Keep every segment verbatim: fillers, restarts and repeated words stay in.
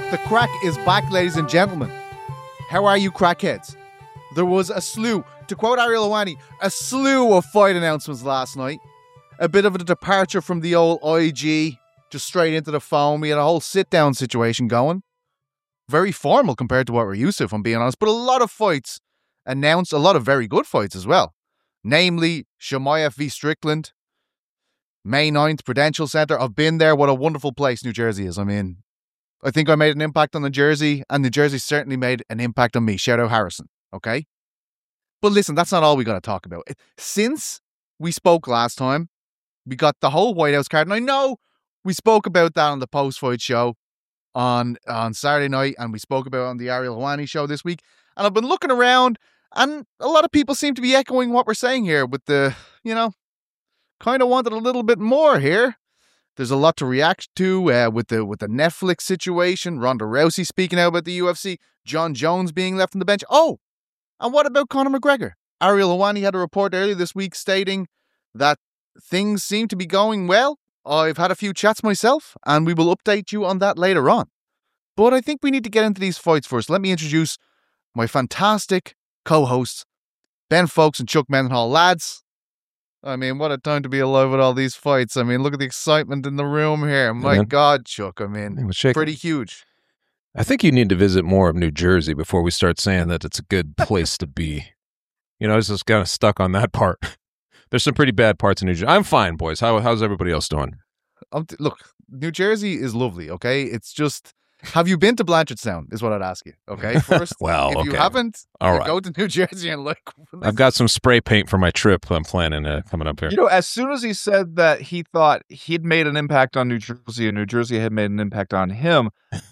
The crack is back, ladies and gentlemen. How are you, crackheads? There was a slew, to quote Ariel Helwani, a slew of fight announcements last night. A bit of a departure from the old I G, just straight into the phone. We had a whole sit-down situation going. Very formal compared to what we're used to, if I'm being honest. But a lot of fights announced, a lot of very good fights as well. Namely, Chimaev v. Strickland, May ninth, Prudential Center. I've been there. What a wonderful place New Jersey is. I mean, I think I made an impact on New Jersey, and New Jersey certainly made an impact on me. Shout out Harrison, okay? But listen, that's not all we got to talk about. Since we spoke last time, we got the whole White House card, and I know we spoke about that on the post-fight show on, on Saturday night, and we spoke about it on the Ariel Helwani show this week, and I've been looking around, and a lot of people seem to be echoing what we're saying here with the, you know, kind of wanted a little bit more here. There's a lot to react to uh, with the with the Netflix situation, Ronda Rousey speaking out about the U F C, John Jones being left on the bench. Oh, and what about Conor McGregor? Ariel Helwani had a report earlier this week stating that things seem to be going well. I've had a few chats myself, and we will update you on that later on. But I think we need to get into these fights first. Let me introduce my fantastic co-hosts, Ben Folks and Chuck Mendenhall. Lads, I mean, what a time to be alive with all these fights. I mean, look at the excitement in the room here. My yeah, God, Chuck, I mean, pretty huge. I think you need to visit more of New Jersey before we start saying that it's a good place to be. You know, I was just kind of stuck on that part. There's some pretty bad parts of New Jersey. I'm fine, boys. How How's everybody else doing? Um, look, New Jersey is lovely, okay? It's just... Have you been to Blanchardstown, is what I'd ask you, okay? First, well, if okay. you haven't, all you right. Go to New Jersey and look. I've got some spray paint for my trip I'm planning uh, coming up here. You know, as soon as he said that he thought he'd made an impact on New Jersey and New Jersey had made an impact on him,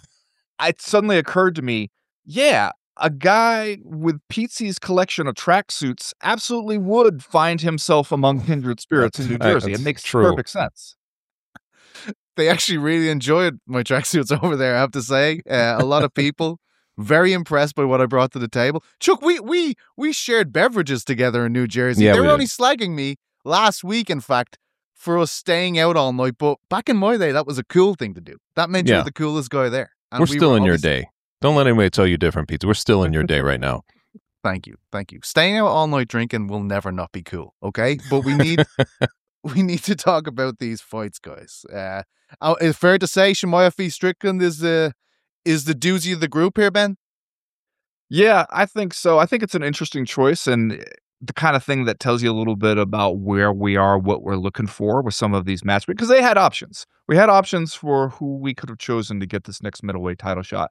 it suddenly occurred to me, yeah, a guy with Pete's collection of tracksuits absolutely would find himself among kindred spirits in New Jersey. It makes true. perfect sense. They actually really enjoyed my tracksuits over there, I have to say. Uh, a lot of people very impressed by what I brought to the table. Chuck, we we we shared beverages together in New Jersey. Yeah, they we were only did. slagging me last week, in fact, for us staying out all night. But back in my day, that was a cool thing to do. That meant Yeah. you were the coolest guy there. And We're we still were in your obviously- day. Don't let anybody tell you different, Pete. We're still in your day right now. Thank you. Thank you. Staying out all night drinking will never not be cool, okay? But we need we need to talk about these fights, guys. Uh, oh, it's fair to say Chimaev v. Strickland is the is the doozy of the group here, Ben? Yeah, I think so. I think it's an interesting choice and the kind of thing that tells you a little bit about where we are, what we're looking for with some of these matches, because they had options. We had options for who we could have chosen to get this next middleweight title shot.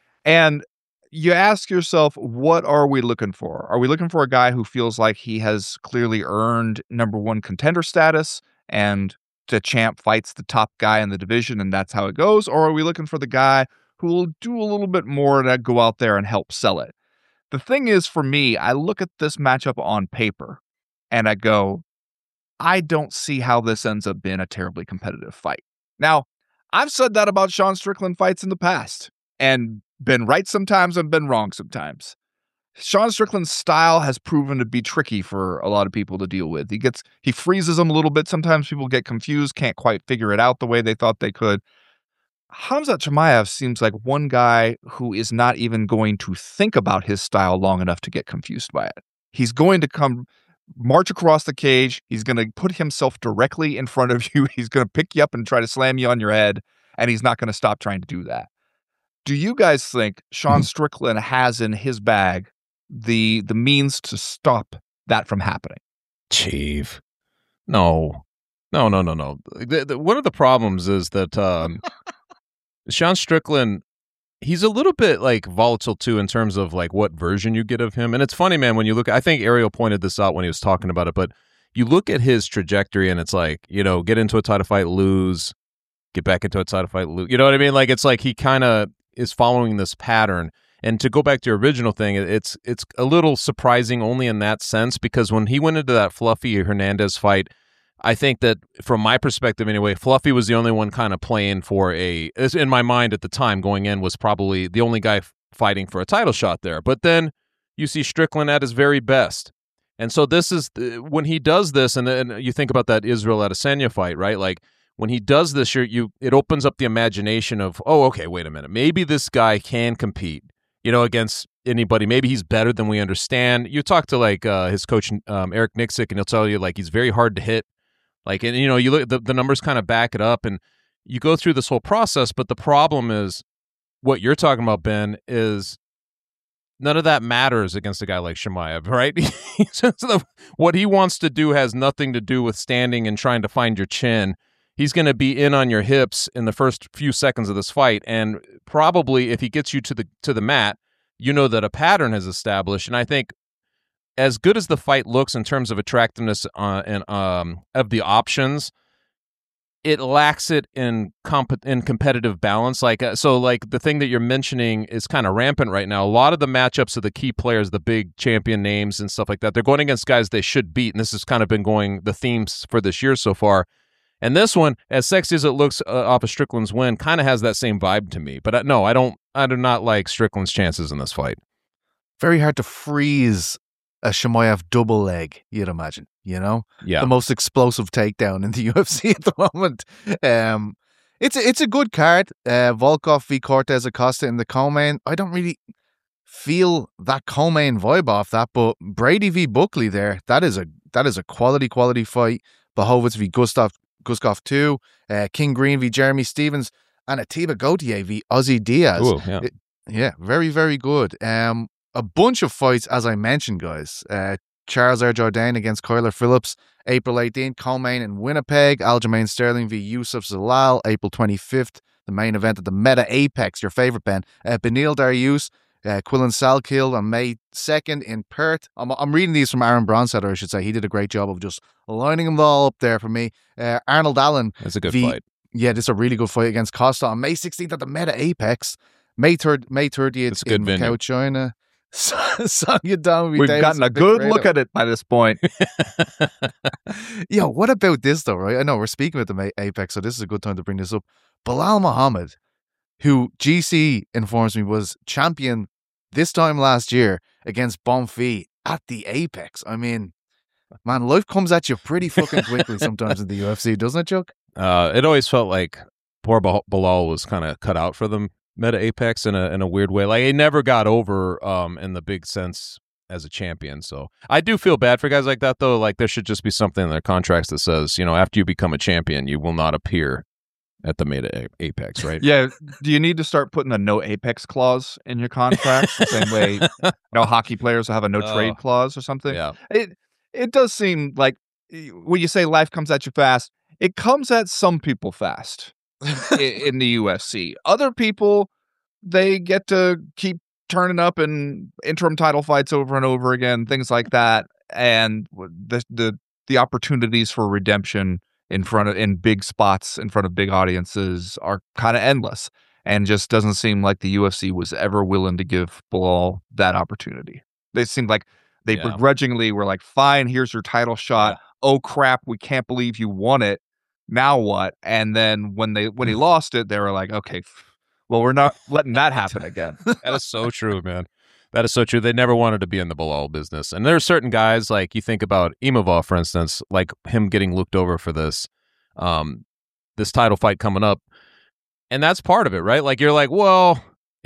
And you ask yourself, what are we looking for? Are we looking for a guy who feels like he has clearly earned number one contender status and the champ fights the top guy in the division and that's how it goes? Or are we looking for the guy who will do a little bit more to go out there and help sell it? The thing is, for me, I look at this matchup on paper and I go, I don't see how this ends up being a terribly competitive fight. Now, I've said that about Sean Strickland fights in the past and been right sometimes and been wrong sometimes. Sean Strickland's style has proven to be tricky for a lot of people to deal with. He gets, he freezes them a little bit. Sometimes people get confused, can't quite figure it out the way they thought they could. Khamzat Chimaev seems like one guy who is not even going to think about his style long enough to get confused by it. He's going to come march across the cage. He's going to put himself directly in front of you. He's going to pick you up and try to slam you on your head, and he's not going to stop trying to do that. Do you guys think Sean Strickland has in his bag the the means to stop that from happening? Chief. No. No, no, no, no. The, the, one of the problems is that um, Sean Strickland, he's a little bit like volatile too in terms of like what version you get of him. And it's funny, man, when you look, I think Ariel pointed this out when he was talking about it, but you look at his trajectory and it's like, you know, get into a title fight, lose, get back into a title fight, lose. You know what I mean? Like, it's like he kind of is following this pattern. And to go back to your original thing, it's it's a little surprising only in that sense, because when he went into that Fluffy Hernandez fight, I think that from my perspective anyway, Fluffy was the only one kind of playing for a, in my mind at the time going in, was probably the only guy fighting for a title shot there. But then you see Strickland at his very best. And so this is, when he does this, and then you think about that Israel Adesanya fight, right? Like, when he does this, you you it opens up the imagination of, oh, okay, wait a minute, maybe this guy can compete, you know, against anybody. Maybe he's better than we understand. You talk to like uh, his coach um, Eric Nixick, and he'll tell you like he's very hard to hit. Like, and you know, you look the the numbers kind of back it up, and you go through this whole process. But the problem is what you're talking about, Ben, is none of that matters against a guy like Chimaev, right? What he wants to do has nothing to do with standing and trying to find your chin. He's going to be in on your hips in the first few seconds of this fight, and probably if he gets you to the to the mat, you know that a pattern has established. And I think as good as the fight looks in terms of attractiveness uh, and um, of the options, it lacks it in comp- in competitive balance. Like uh, so, like the thing that you're mentioning is kind of rampant right now. A lot of the matchups of the key players, the big champion names and stuff like that, they're going against guys they should beat, and this has kind of been going the themes for this year so far. And this one, as sexy as it looks uh, off of Strickland's win, kind of has that same vibe to me. But uh, no, I don't. I do not like Strickland's chances in this fight. Very hard to freeze a Chimaev double leg, you'd imagine, you know? Yeah. The most explosive takedown in the U F C at the moment. Um, it's, a, it's a good card. Uh, Volkov v. Cortez Acosta in the co-main. I don't really feel that co-main vibe off that, but Brady v. Buckley there, that is a that is a quality, quality fight. Blachowicz v. Gustav Guskov two, uh, King Green v. Jeremy Stevens, and Atiba Gauthier v. Ozzy Diaz. Ooh, yeah. It, yeah, very, very good. Um, a bunch of fights, as I mentioned, guys. Uh, Charles R. Jourdain against Kyler Phillips, April eighteenth. Co-main in Winnipeg. Aljamain Sterling v. Yusuf Zalal, April twenty-fifth. The main event at the Meta Apex, your favorite, Ben. Uh, Benil Dariush, uh, Quillan Salkill on May second in Perth. I'm, I'm reading these from Aaron Bronstetter, I should say. He did a great job of just lining them all up there for me. Uh, Arnold Allen. That's a good v, fight. Yeah, this is a really good fight against Costa on May sixteenth at the Meta Apex. May third, May thirtieth It's a good in venue. Macau, China. Sonya Down. We've gotten a good look at it by this point. Yo, what about this though, right? I know we're speaking about the Ma- Apex, so this is a good time to bring this up. Bilal Muhammad, who G C informs me was champion this time last year against Bonfils at the Apex. I mean, man, life comes at you pretty fucking quickly sometimes in the U F C, doesn't it, Chuck? Uh, it always felt like poor Bal- Bilal was kind of cut out for the Meta Apex in a in a weird way. Like he never got over um, in the big sense as a champion. So I do feel bad for guys like that, though. Like there should just be something in their contracts that says, you know, after you become a champion, you will not appear at the Meta A- Apex, right? Yeah. Do you need to start putting a no Apex clause in your contracts? The same way, you know, hockey players will have a no Oh. trade clause or something. Yeah. It it does seem like when you say life comes at you fast, it comes at some people fast in, in the U F C. Other people, they get to keep turning up in interim title fights over and over again, things like that, and the the the opportunities for redemption in front of in big spots in front of big audiences are kind of endless, and just doesn't seem like the U F C was ever willing to give Bilal that opportunity. They seemed like they Yeah. begrudgingly were like, "Fine, here's your title shot. Yeah. Oh crap, we can't believe you won it. Now what?" And then when they when he lost it, they were like, "Okay, well, we're not letting that happen again." That is so true, man. That is so true. They never wanted to be in the Bilal business. And there are certain guys, like you think about Imavov, for instance, like him getting looked over for this, um, this title fight coming up. And that's part of it, right? Like you're like, well,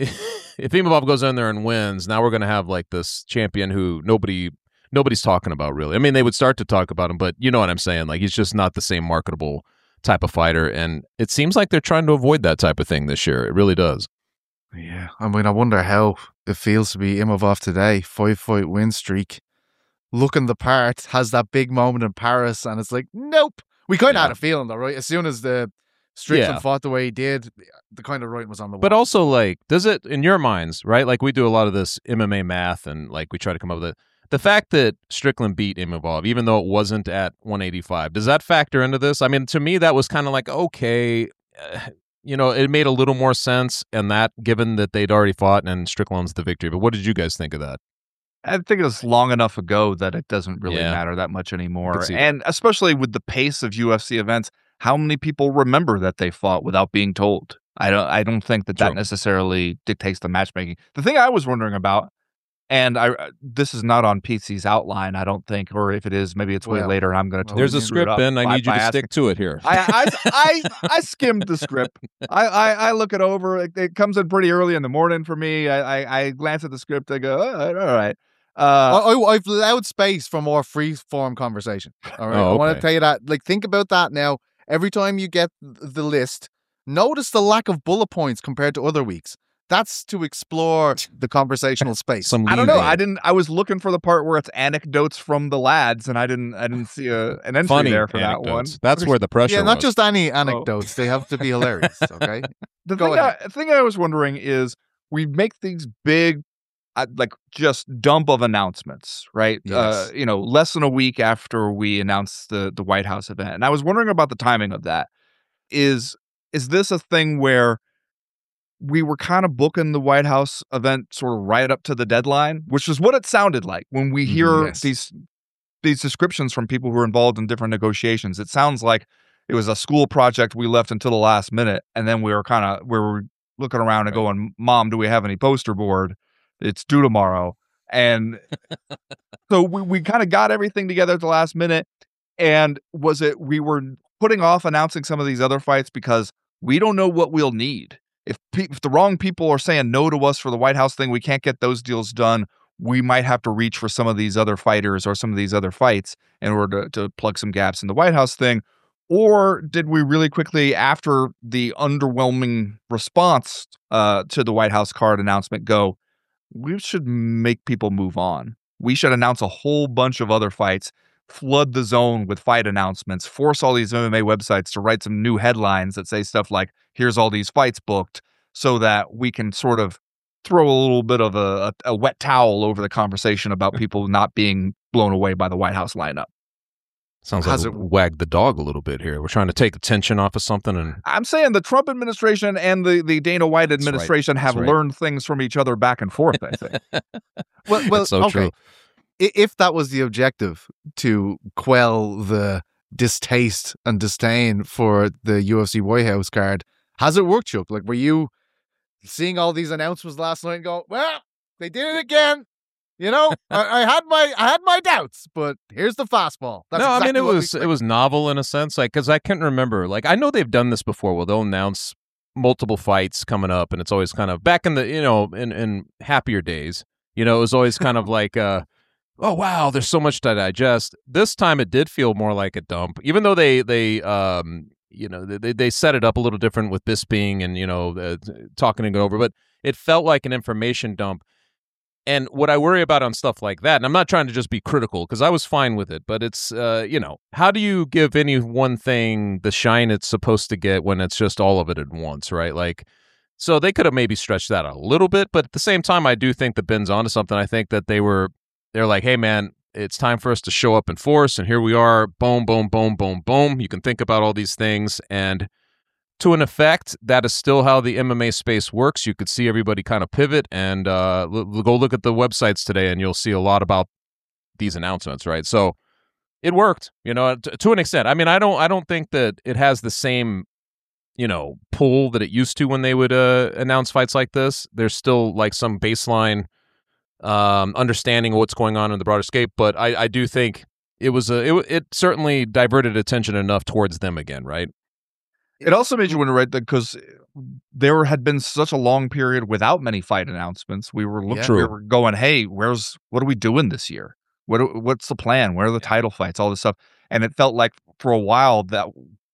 if Imavov goes in there and wins, now we're going to have like this champion who nobody nobody's talking about really. I mean, they would start to talk about him, but you know what I'm saying? Like he's just not the same marketable type of fighter. And it seems like they're trying to avoid that type of thing this year. It really does. Yeah, I mean, I wonder how it feels to be Imavov today. Five fight win streak, looking the part, has that big moment in Paris, and it's like, nope. We kind of Yeah. had a feeling though, right? As soon as the Strickland Yeah. fought the way he did, the kind of writing was on the wall. But also, like, does it, in your minds, right? Like, we do a lot of this M M A math, and like, we try to come up with it. The fact that Strickland beat Imavov, even though it wasn't at one eighty-five, does that factor into this? I mean, to me, that was kind of like, okay, uh, you know, it made a little more sense, and that given that they'd already fought and Strickland's the victory. But what did you guys think of that? I think it was long enough ago that it doesn't really Yeah. matter that much I anymore. could see that. And especially with the pace of U F C events, how many people remember that they fought without being told? I don't I don't think that that True. necessarily dictates the matchmaking. The thing I was wondering about, And I uh, this is not on P C's outline, I don't think, or if it is, maybe it's way Well, later. And I'm going to well, There's a totally screw it script, up Ben. I by- need you by to asking. stick to it here. I, I, I, I skimmed the script. I, I, I look it over. It, it comes in pretty early in the morning for me. I, I, I glance at the script. I go, all right. All right. Uh, I, I, I've allowed space for more free form conversation. All right. Oh, I want okay. to tell you that. Like, think about that now. Every time you get th- the list, notice the lack of bullet points compared to other weeks. That's to explore the conversational space. Some I don't know. leeway. I didn't. I was looking for the part where it's anecdotes from the lads, and I didn't. I didn't see a, an entry Funny there for that one. anecdotes. That's where the pressure yeah, not was. just any anecdotes. They have to be hilarious. Okay. The Go thing, ahead. I, the thing I was wondering is we make these big, uh, like just dump of announcements, right? Uh, Yes. you know, less than a week after we announced the the White House event, and I was wondering about the timing of that. Is is this a thing where we were kind of booking the White House event sort of right up to the deadline, which is what it sounded like when we hear Yes. these these descriptions from people who were involved in different negotiations. It sounds like it was a school project we left until the last minute, and then we were kind of we were looking around and Right. going, "Mom, do we have any poster board? It's due tomorrow." And so we, we kind of got everything together at the last minute. And was it we were putting off announcing some of these other fights because we don't know what we'll need. If, pe- if the wrong people are saying no to us for the White House thing, we can't get those deals done. We might have to reach for some of these other fighters or some of these other fights in order to, to plug some gaps in the White House thing. Or did we really quickly, after the underwhelming response uh, to the White House card announcement, go, we should make people move on. We should announce a whole bunch of other fights, flood the zone with fight announcements, force all these M M A websites to write some new headlines that say stuff like, here's all these fights booked, so that we can sort of throw a little bit of a, a, a wet towel over the conversation about people not being blown away by the White House lineup. Sounds like Has we it- wagged the dog a little bit here. We're trying to take the tension off of something, and I'm saying the Trump administration and the, the Dana White That's right. administration have That's right. learned things from each other back and forth, I think. Well, well That's so okay. true. I- If that was the objective, to quell the distaste and disdain for the U F C White House card, has it worked, Chuck? Like, were you seeing all these announcements last night and go, well, they did it again? You know, I, I had my I had my doubts, but here's the fastball. That's no, I mean exactly it what we was it expected. was novel in a sense, like because I couldn't remember. Like I know they've done this before, where they'll announce multiple fights coming up, and it's always kind of back in the you know in in happier days. You know, it was always kind of like, uh, oh wow, there's so much to digest. This time it did feel more like a dump, even though they they um you know they they set it up a little different with Bisping and you know uh, talking it over, but it felt like an information dump. And what I worry about on stuff like that, and I'm not trying to just be critical because I was fine with it, but it's, uh, you know, how do you give any one thing the shine it's supposed to get when it's just all of it at once, right? Like, so they could have maybe stretched that a little bit, but at the same time, I do think that Ben's onto something. I think that they were, they're like, hey, man, it's time for us to show up in force, and here we are, boom, boom, boom, boom, boom. You can think about all these things, and to an effect, that is still how the M M A space works. You could see everybody kind of pivot and uh, l- go look at the websites today, and you'll see a lot about these announcements, right? So it worked, you know, t- to an extent. I mean, I don't, I don't think that it has the same, you know, pull that it used to when they would uh, announce fights like this. There's still like some baseline um, understanding of what's going on in the broader scape, but I, I do think it was a, it, it certainly diverted attention enough towards them again, right? It also made you wonder, right? Because there had been such a long period without many fight announcements. We were looking, Yeah. True. we were going, "Hey, where's what are we doing this year? What do- what's the plan? Where are the title fights? All this stuff." And it felt like for a while that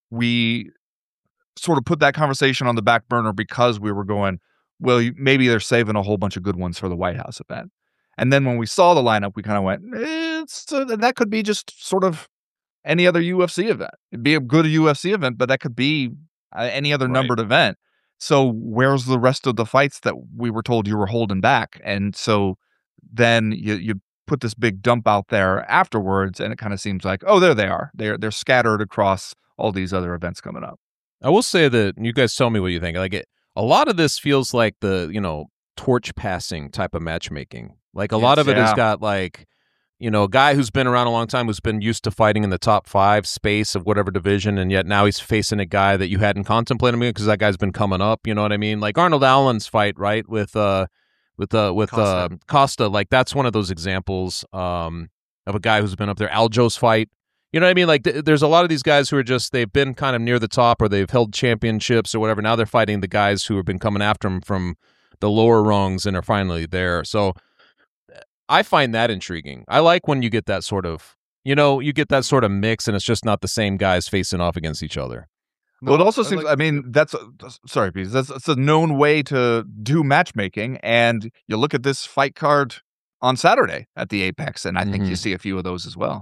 we sort of put that conversation on the back burner because we were going, "Well, you- maybe they're saving a whole bunch of good ones for the White House event." And then when we saw the lineup, we kind of went, "It's uh, that could be just sort of any other U F C event. It'd be a good U F C event, but that could be uh, any other Right. numbered event." So where's the rest of the fights that we were told you were holding back? And so then you you put this big dump out there afterwards, and it kind of seems like, oh, there they are. They're they're scattered across all these other events coming up. I will say that you guys tell me what you think. Like it, a lot of this feels like the you know torch passing type of matchmaking. Like a lot Yes, of it has yeah. got like you know a guy who's been around a long time, who's been used to fighting in the top five space of whatever division, and yet now he's facing a guy that you hadn't contemplated because that guy's been coming up. You know what I mean? Like Arnold Allen's fight, right, with uh with uh, with Costa. Uh, Costa. Like that's one of those examples um, of a guy who's been up there. Aljo's fight. You know what I mean? Like th- there's a lot of these guys who are just they've been kind of near the top or they've held championships or whatever. Now they're fighting the guys who have been coming after them from the lower rungs and are finally there. So I find that intriguing. I like when you get that sort of, you know, you get that sort of mix and it's just not the same guys facing off against each other. Well, it also I seems, like- I mean, that's, a, sorry, Pete, that's, that's a known way to do matchmaking. And you look at this fight card on Saturday at the Apex, and I think you Mhm. see a few of those as well.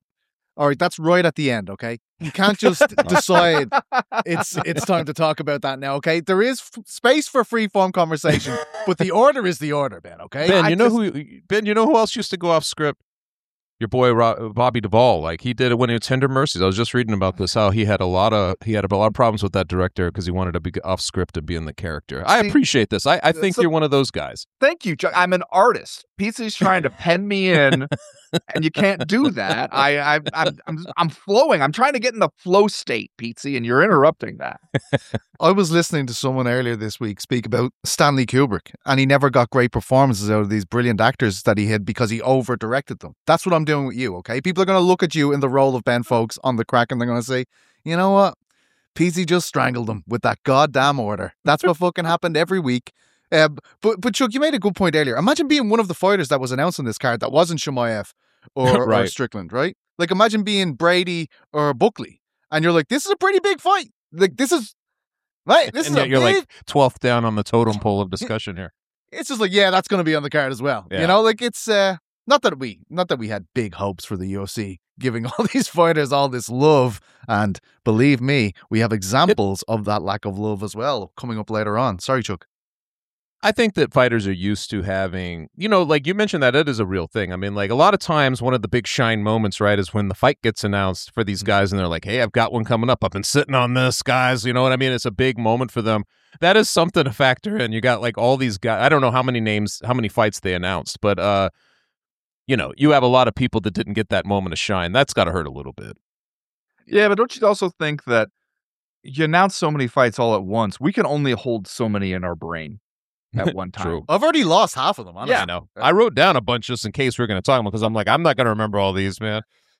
All right, that's right at the end, okay? You can't just decide it's it's time to talk about that now, okay? There is f- space for free form conversation, but the order is the order, Ben, okay? Ben, I you know just- who? Ben, you know who else used to go off script? Your boy Ro- Bobby Duvall. Like he did it when he was Tender Mercies. I was just reading about this. How he had a lot of he had a lot of problems with that director because he wanted to be off script and be in the character. I See, appreciate this. I, I think so- you're one of those guys. Thank you, Chuck. I'm an artist. Pizzi's trying to pen me in, and you can't do that. I, I, I'm, I'm, I'm flowing. I'm trying to get in the flow state, Pizzi, and you're interrupting that. I was listening to someone earlier this week speak about Stanley Kubrick, and he never got great performances out of these brilliant actors that he had because he over-directed them. That's what I'm doing with you, okay? People are going to look at you in the role of Ben Folks on the crack, and they're going to say, you know what? P Z just strangled him with that goddamn order. That's what fucking happened every week. Uh, but, but Chuck, you made a good point earlier. Imagine being one of the fighters that was announced on this card that wasn't Shemaev or, or Right. Strickland, right? Like, imagine being Brady or Buckley, and you're like, this is a pretty big fight. Like, this is... Right, this and is yet a you're big like twelfth down on the totem pole of discussion here. it's just like, yeah, that's going to be on the card as well. Yeah. You know, like it's uh, not that we, not that we had big hopes for the U F C giving all these fighters all this love, and believe me, we have examples of that lack of love as well coming up later on. Sorry, Chuck. I think that fighters are used to having, you know, like you mentioned that it is a real thing. I mean, like a lot of times one of the big shine moments, right, is when the fight gets announced for these guys and they're like, hey, I've got one coming up. I've been sitting on this, guys. You know what I mean? It's a big moment for them. That is something to factor in. You got like all these guys. I don't know how many names, how many fights they announced, but, uh, you know, you have a lot of people that didn't get that moment of shine. That's got to hurt a little bit. Yeah, but don't you also think that you announce so many fights all at once, we can only hold so many in our brain at one time. True. I've already lost half of them, honestly. Yeah, I know. I wrote down a bunch just in case we are going to talk about because I'm like, I'm not going to remember all these, man.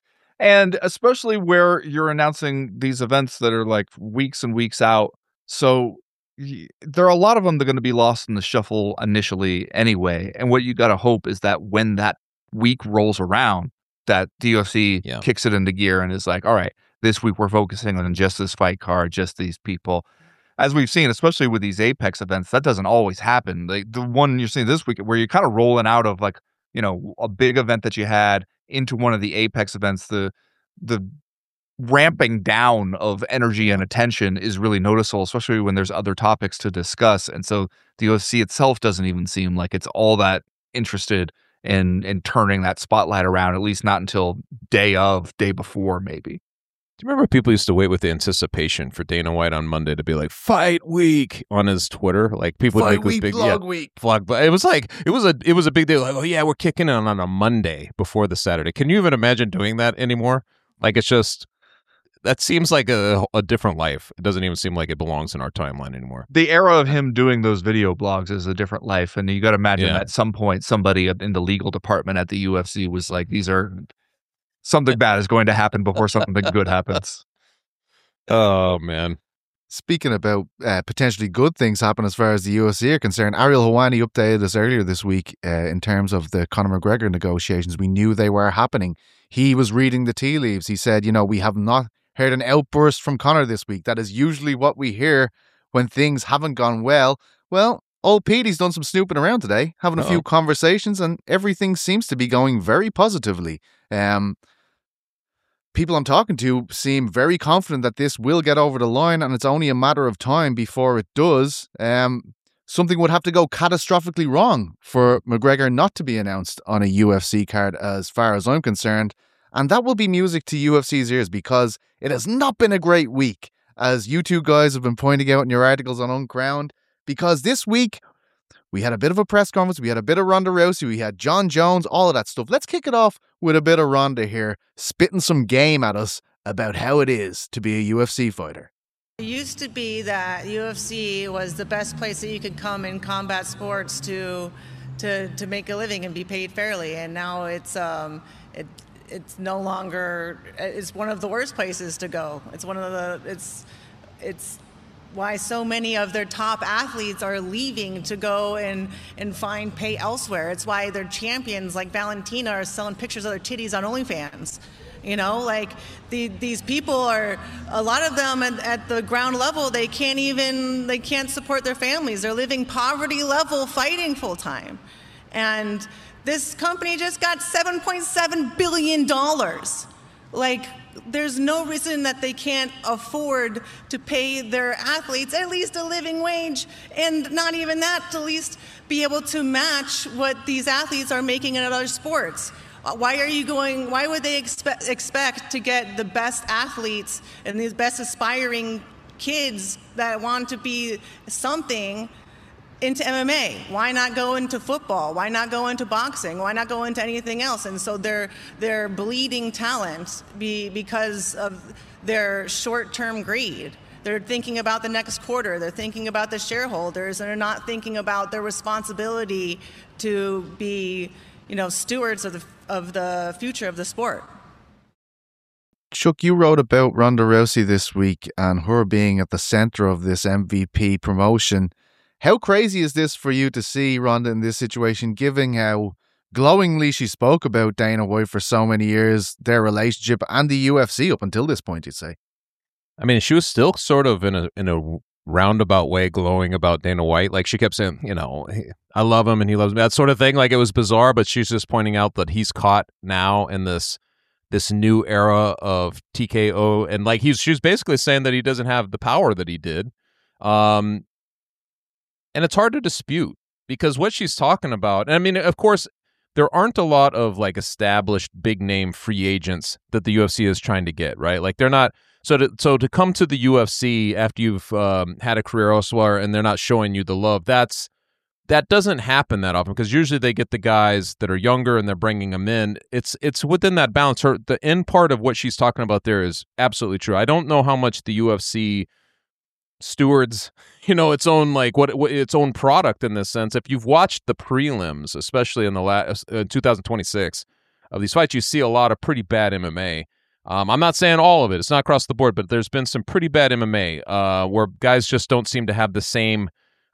And especially where you're announcing these events that are like weeks and weeks out. So y- there are a lot of them that are going to be lost in the shuffle initially anyway. And what you got to hope is that when that week rolls around, that D U F C Yeah. kicks it into gear and is like, all right, this week we're focusing on just this fight card, just these people. As we've seen, especially with these Apex events, that doesn't always happen. Like the one you're seeing this week where you're kind of rolling out of like, you know, a big event that you had into one of the Apex events, the the ramping down of energy and attention is really noticeable, especially when there's other topics to discuss. And so the U F C itself doesn't even seem like it's all that interested in in turning that spotlight around, at least not until day of, day before, maybe. Do you remember people used to wait with the anticipation for Dana White on Monday to be like fight week on his Twitter? Like people would Fight make this week, big vlog yeah, week. vlog, but it was like it was a it was a big deal. Like, oh yeah, we're kicking in on a Monday before the Saturday. Can you even imagine doing that anymore? Like it's just that seems like a a different life. It doesn't even seem like it belongs in our timeline anymore. The era of him doing those video blogs is a different life. And you got to imagine Yeah. at some point, somebody in the legal department at the U F C was like, these are something bad is going to happen before something good happens. Oh man. Speaking about uh, potentially good things happen as far as the U F C are concerned, Ariel Helwani updated us earlier this week uh, in terms of the Conor McGregor negotiations. We knew they were happening. He was reading the tea leaves. He said, you know, we have not heard an outburst from Conor this week. That is usually what we hear when things haven't gone well. Well, old Petey's done some snooping around today, having a Uh-oh. few conversations, and everything seems to be going very positively. Um, people I'm talking to seem very confident that this will get over the line, and it's only a matter of time before it does. Um, something would have to go catastrophically wrong for McGregor not to be announced on a U F C card, as far as I'm concerned. And that will be music to U F C's ears, because it has not been a great week, as you two guys have been pointing out in your articles on Uncrowned, because this week we had a bit of a press conference, we had a bit of Ronda Rousey, we had John Jones, all of that stuff. Let's kick it off with a bit of Ronda here, spitting some game at us about how it is to be a U F C fighter. It used to be that U F C was the best place that you could come in combat sports to to, to make a living and be paid fairly. And now it's um, it it's no longer, it's one of the worst places to go. It's one of the, it's it's why so many of their top athletes are leaving to go and, and find pay elsewhere. It's why their champions like Valentina are selling pictures of their titties on OnlyFans. You know, like the, these people are, a lot of them at, at the ground level, they can't even, they can't support their families. They're living poverty level, fighting full time. And this company just got seven point seven billion dollars. Like, there's no reason that they can't afford to pay their athletes at least a living wage, and not even that, to at least be able to match what these athletes are making in other sports. Why are you going, why would they expect, expect to get the best athletes and these best aspiring kids that want to be something into M M A? Why not go into football? Why not go into boxing? Why not go into anything else? And so they're they're bleeding talent be, because of their short-term greed. They're thinking about the next quarter. They're thinking about the shareholders. And they're not thinking about their responsibility to be, you know, stewards of the of the future of the sport. Chuck, you wrote about Ronda Rousey this week and her being at the center of this M V P promotion. How crazy is this for you to see Ronda in this situation, given how glowingly she spoke about Dana White for so many years, their relationship, and the U F C up until this point, you'd say? I mean, she was still sort of in a in a roundabout way glowing about Dana White. Like, she kept saying, you know, I love him and he loves me, that sort of thing. Like, it was bizarre, but she's just pointing out that he's caught now in this this new era of T K O, and like he's she's basically saying that he doesn't have the power that he did. Um, and it's hard to dispute, because what she's talking about, and I mean, of course, there aren't a lot of like established big name free agents that the U F C is trying to get, right? Like, they're not. So to so to come to the U F C after you've um, had a career elsewhere and they're not showing you the love, that's that doesn't happen that often, because usually they get the guys that are younger and they're bringing them in. It's it's within that balance. Her the end part of what she's talking about there is absolutely true. I don't know how much the U F C stewards, you know, its own like what, what its own product in this sense. If you've watched the prelims, especially in the last uh, two thousand twenty-six of these fights, you see a lot of pretty bad M M A. Um, I'm not saying all of it. It's not across the board, but there's been some pretty bad M M A uh, where guys just don't seem to have the same,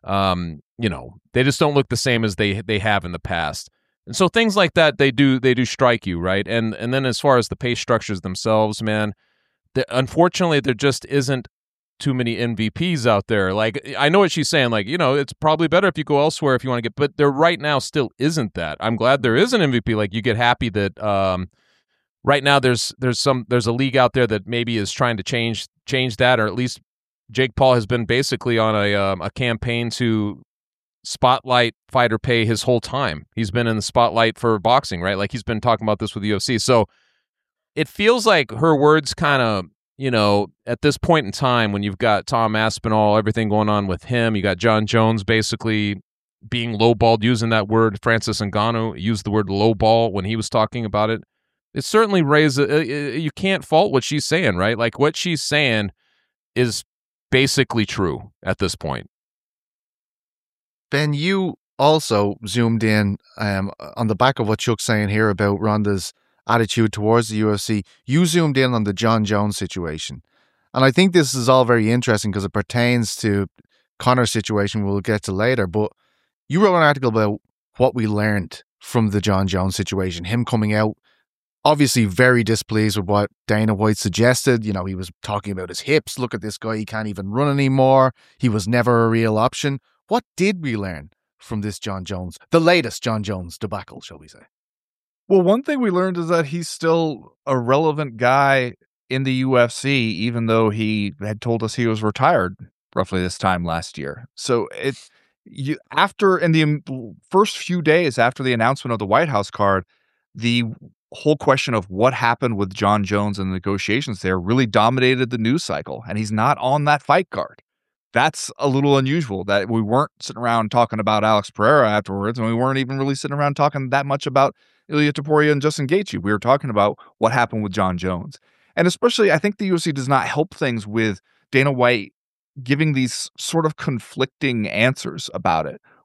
um, you know, they just don't look the same as they they have in the past. And so things like that, they do they do strike you, right? And and then as far as the pay structures themselves, man, the, unfortunately, there just isn't too many M V Ps out there. Like, I know what she's saying, like, you know, it's probably better if you go elsewhere if you want to get, but there right now still isn't that. I'm glad there is an M V P. Like, you get happy that um, right now there's there's some there's a league out there that maybe is trying to change change that, or at least Jake Paul has been basically on a um, a campaign to spotlight fighter pay his whole time. He's been in the spotlight for boxing, right? Like, he's been talking about this with the U F C. So it feels like her words kind of, you know, at this point in time when you've got Tom Aspinall, everything going on with him, you got John Jones basically being lowballed, using that word. Francis Ngannou used the word lowball when he was talking about it. It certainly raises, uh, you can't fault what she's saying, right? Like, what she's saying is basically true at this point. Ben, you also zoomed in um, on the back of what Chuck's saying here about Ronda's attitude towards the U F C. You zoomed in on the John Jones situation. And I think this is all very interesting because it pertains to Conor's situation we'll get to later. But you wrote an article about what we learned from the John Jones situation. Him coming out, obviously very displeased with what Dana White suggested. You know, he was talking about his hips. Look at this guy. He can't even run anymore. He was never a real option. What did we learn from this John Jones, the latest John Jones debacle, shall we say? Well, one thing we learned is that he's still a relevant guy in the U F C, even though he had told us he was retired roughly this time last year. So it, you, after, in the first few days after the announcement of the White House card, the whole question of what happened with John Jones and the negotiations there really dominated the news cycle, and he's not on that fight card. That's a little unusual that we weren't sitting around talking about Alex Pereira afterwards, and we weren't even really sitting around talking that much about Ilia Topuria and Justin Gaethje. We were talking about what happened with John Jones. And especially, I think the U F C does not help things with Dana White giving these sort of conflicting answers about it,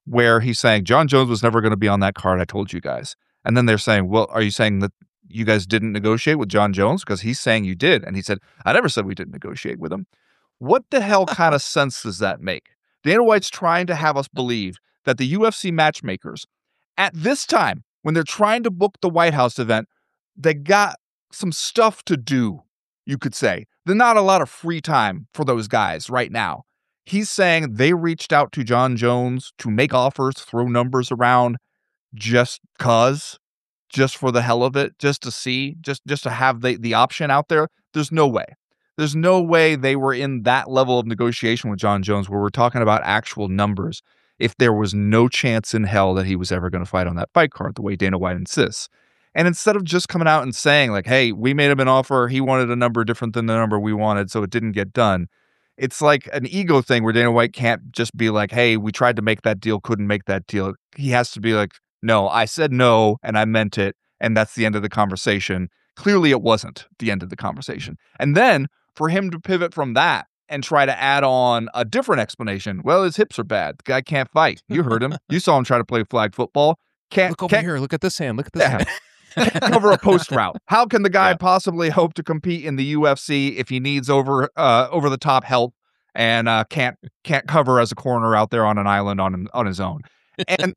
where he's saying John Jones was never going to be on that card. I told you guys. And then they're saying, well, are you saying that you guys didn't negotiate with John Jones? Because he's saying you did. And he said, I never said we didn't negotiate with him. What the hell kind of sense does that make? Dana White's trying to have us believe that the U F C matchmakers at this time, when they're trying to book the White House event, they got some stuff to do, you could say. There's not a lot of free time for those guys right now. He's saying they reached out to John Jones to make offers, throw numbers around just cause, just for the hell of it, just to see, just, just to have the, the option out there. There's no way. There's no way they were in that level of negotiation with John Jones where we're talking about actual numbers if there was no chance in hell that he was ever going to fight on that fight card the way Dana White insists. And instead of just coming out and saying like, hey, we made him an offer, he wanted a number different than the number we wanted, so it didn't get done. It's like an ego thing where Dana White can't just be like, hey, we tried to make that deal, couldn't make that deal. He has to be like, no, I said no, and I meant it, and that's the end of the conversation. Clearly, it wasn't the end of the conversation. And then for him to pivot from that and try to add on a different explanation, well, his hips are bad. The guy can't fight. You heard him. You saw him try to play flag football. Can't Look over can't, here. Look at this hand. Look at this yeah. hand. cover a post route. How can the guy Yeah. possibly hope to compete in the U F C if he needs over uh, over the top help and uh, can't can't cover as a corner out there on an island on on his own? And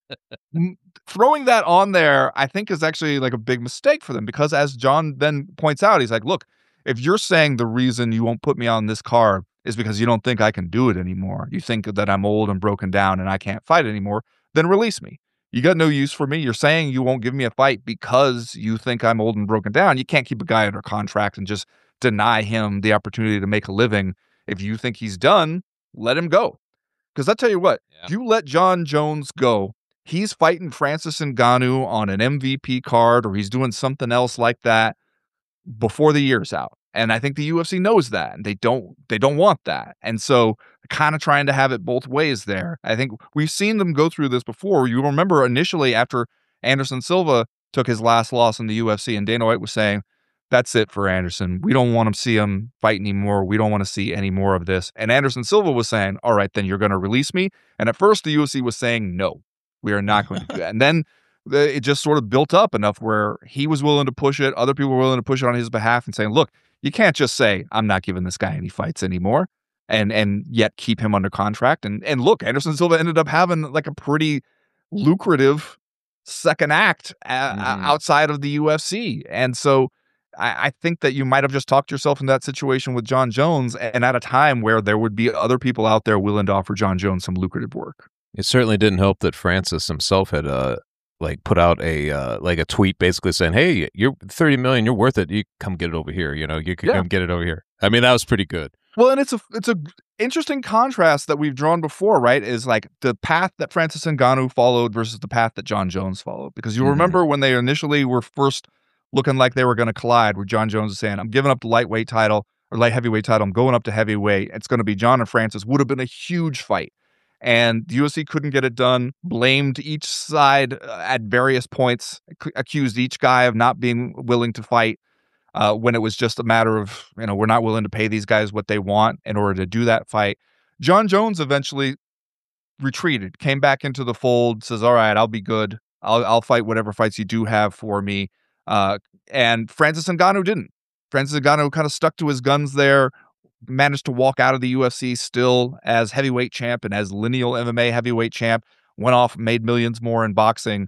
throwing that on there, I think, is actually like a big mistake for them because, as John then points out, he's like, "Look, if you're saying the reason you won't put me on this card is because you don't think I can do it anymore, you think that I'm old and broken down and I can't fight anymore, then release me. You got no use for me. You're saying you won't give me a fight because you think I'm old and broken down. You can't keep a guy under contract and just deny him the opportunity to make a living. If you think he's done, let him go. Because I tell you what, Yeah. if you let John Jones go, he's fighting Francis Ngannou on an M V P card or he's doing something else like that before the year's out. And I think the U F C knows that, and they don't they don't want that. And so kind of trying to have it both ways there. I think we've seen them go through this before. You remember initially after Anderson Silva took his last loss in the U F C and Dana White was saying, that's it for Anderson. We don't want to see him fight anymore. We don't want to see any more of this. And Anderson Silva was saying, all right, then you're going to release me. And at first the U F C was saying, no, we are not going to do that. And then the, it just sort of built up enough where he was willing to push it. Other people were willing to push it on his behalf and saying, look, you can't just say, I'm not giving this guy any fights anymore and and yet keep him under contract. And and look, Anderson Silva ended up having like a pretty lucrative second act uh, Mhm. outside of the U F C. And so I, I think that you might have just talked yourself in that situation with John Jones and at a time where there would be other people out there willing to offer John Jones some lucrative work. It certainly didn't help that Francis himself had uh like put out a uh, like a tweet basically saying, "Hey, you're thirty million, you're worth it. You come get it over here. You know, you can Yeah. come get it over here." I mean, that was pretty good. Well, and it's a it's a interesting contrast that we've drawn before, right? Is like the path that Francis Ngannou followed versus the path that John Jones followed. Because you Mhm. remember when they initially were first looking like they were going to collide, where John Jones is saying, "I'm giving up the lightweight title or light heavyweight title. I'm going up to heavyweight. It's going to be John and Francis." Would have been a huge fight, and the U F C couldn't get it done. Blamed each side uh, at various points. ac- Accused each guy of not being willing to fight. Uh, when it was just a matter of, you know, we're not willing to pay these guys what they want in order to do that fight. John Jones eventually retreated, came back into the fold, says, all right, I'll be good. I'll, I'll fight whatever fights you do have for me. Uh, and Francis Ngannou didn't. Francis Ngannou kind of stuck to his guns there, managed to walk out of the U F C still as heavyweight champ and as lineal M M A heavyweight champ, went off, made millions more in boxing.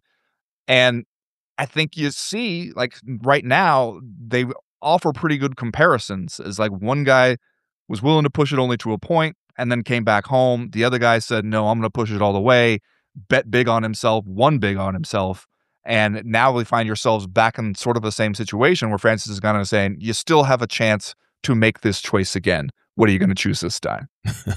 And I think you see, like right now, they offer pretty good comparisons. Is like one guy was willing to push it only to a point and then came back home. The other guy said, no, I'm going to push it all the way, bet big on himself, won big on himself. And now we find yourselves back in sort of the same situation where Francis is kind of saying, you still have a chance to make this choice again. What are you going to choose this time?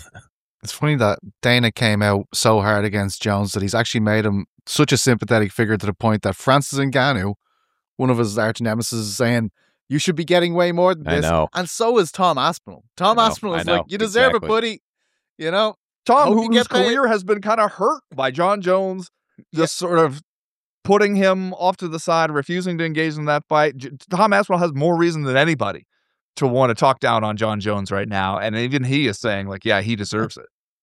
It's funny that Dana came out so hard against Jones that he's actually made him such a sympathetic figure to the point that Francis Ngannou, one of his arch nemesis, is saying, you should be getting way more than I this. know. And so is Tom Aspinall. Tom I know, Aspinall I is know, like, you deserve exactly. it, buddy. You know? Tom, Hope who, you whose get paid. career has been kind of hurt by John Jones, just sort of putting him off to the side, refusing to engage in that fight. J- Tom Aspinall has more reason than anybody to want to talk down on John Jones right now. And even he is saying, like, yeah, he deserves it.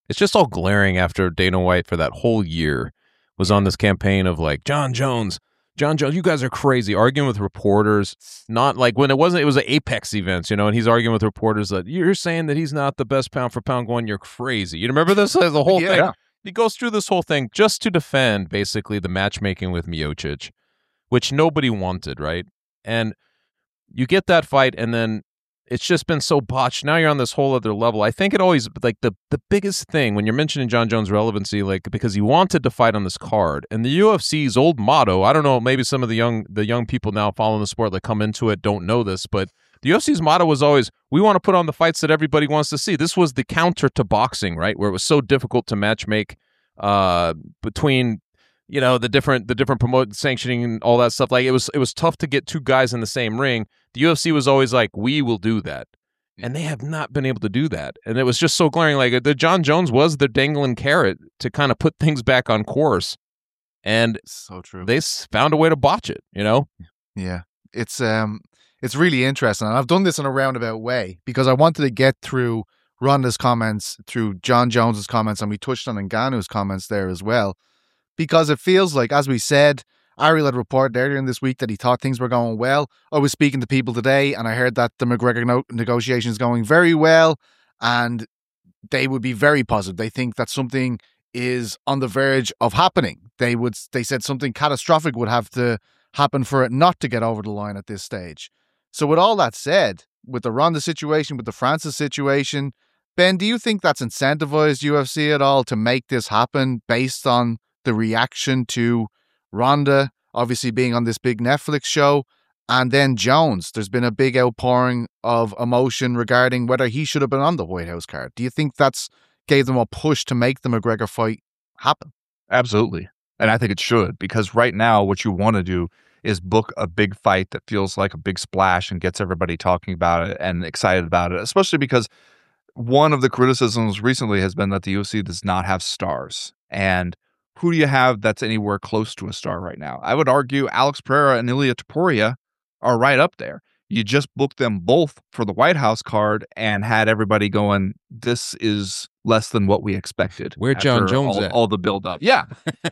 it's just all glaring after Dana White for that whole year was on this campaign of like, John Jones, John Jones, you guys are crazy, arguing with reporters, not like when it wasn't, it was an Apex events, you know, and he's arguing with reporters that you're saying that he's not the best pound for pound going, you're crazy. You remember this? The whole Yeah. thing. Yeah. He goes through this whole thing just to defend basically the matchmaking with Miocic, which nobody wanted, right? And you get that fight, and then it's just been so botched. Now you're on this whole other level. I think it always, like, the, the biggest thing when you're mentioning John Jones' relevancy, like, because he wanted to fight on this card, and the U F C's old motto, I don't know, maybe some of the young the young people now following the sport that come into it don't know this, but the U F C's motto was always, we want to put on the fights that everybody wants to see. This was the counter to boxing, right, where it was so difficult to matchmake uh, between, you know, the different the different promote sanctioning and all that stuff. Like, it was it was tough to get two guys in the same ring. The U F C was always like, we will do that. And they have not been able to do that. And it was just so glaring. Like, the John Jones was the dangling carrot to kind of put things back on course. And So true. they s- found a way to botch it, you know? Yeah, it's um, it's really interesting, and I've done this in a roundabout way because I wanted to get through Ronda's comments, through John Jones's comments, and we touched on Ngannou's comments there as well, because it feels like, as we said, Ariel had reported earlier in this week that he thought things were going well. I was speaking to people today, and I heard that the McGregor no- negotiation is going very well, and they would be very positive. They think that something is on the verge of happening. They would. They said something catastrophic would have to happen for it not to get over the line at this stage. So with all that said, with the Ronda situation, with the Francis situation, Ben, do you think that's incentivized U F C at all to make this happen based on the reaction to Ronda obviously being on this big Netflix show, and then Jones? There's been a big outpouring of emotion regarding whether he should have been on the White House card. Do you think that's gave them a push to make the McGregor fight happen? Absolutely. And I think it should, because right now what you want to do is book a big fight that feels like a big splash and gets everybody talking about it and excited about it, especially because one of the criticisms recently has been that the U F C does not have stars. And who do you have that's anywhere close to a star right now? I would argue Alex Pereira and Ilia Topuria are right up there. You just booked them both for the White House card and had everybody going, this is less than what we expected. Where John after Jones all, at? all the build up. Yeah.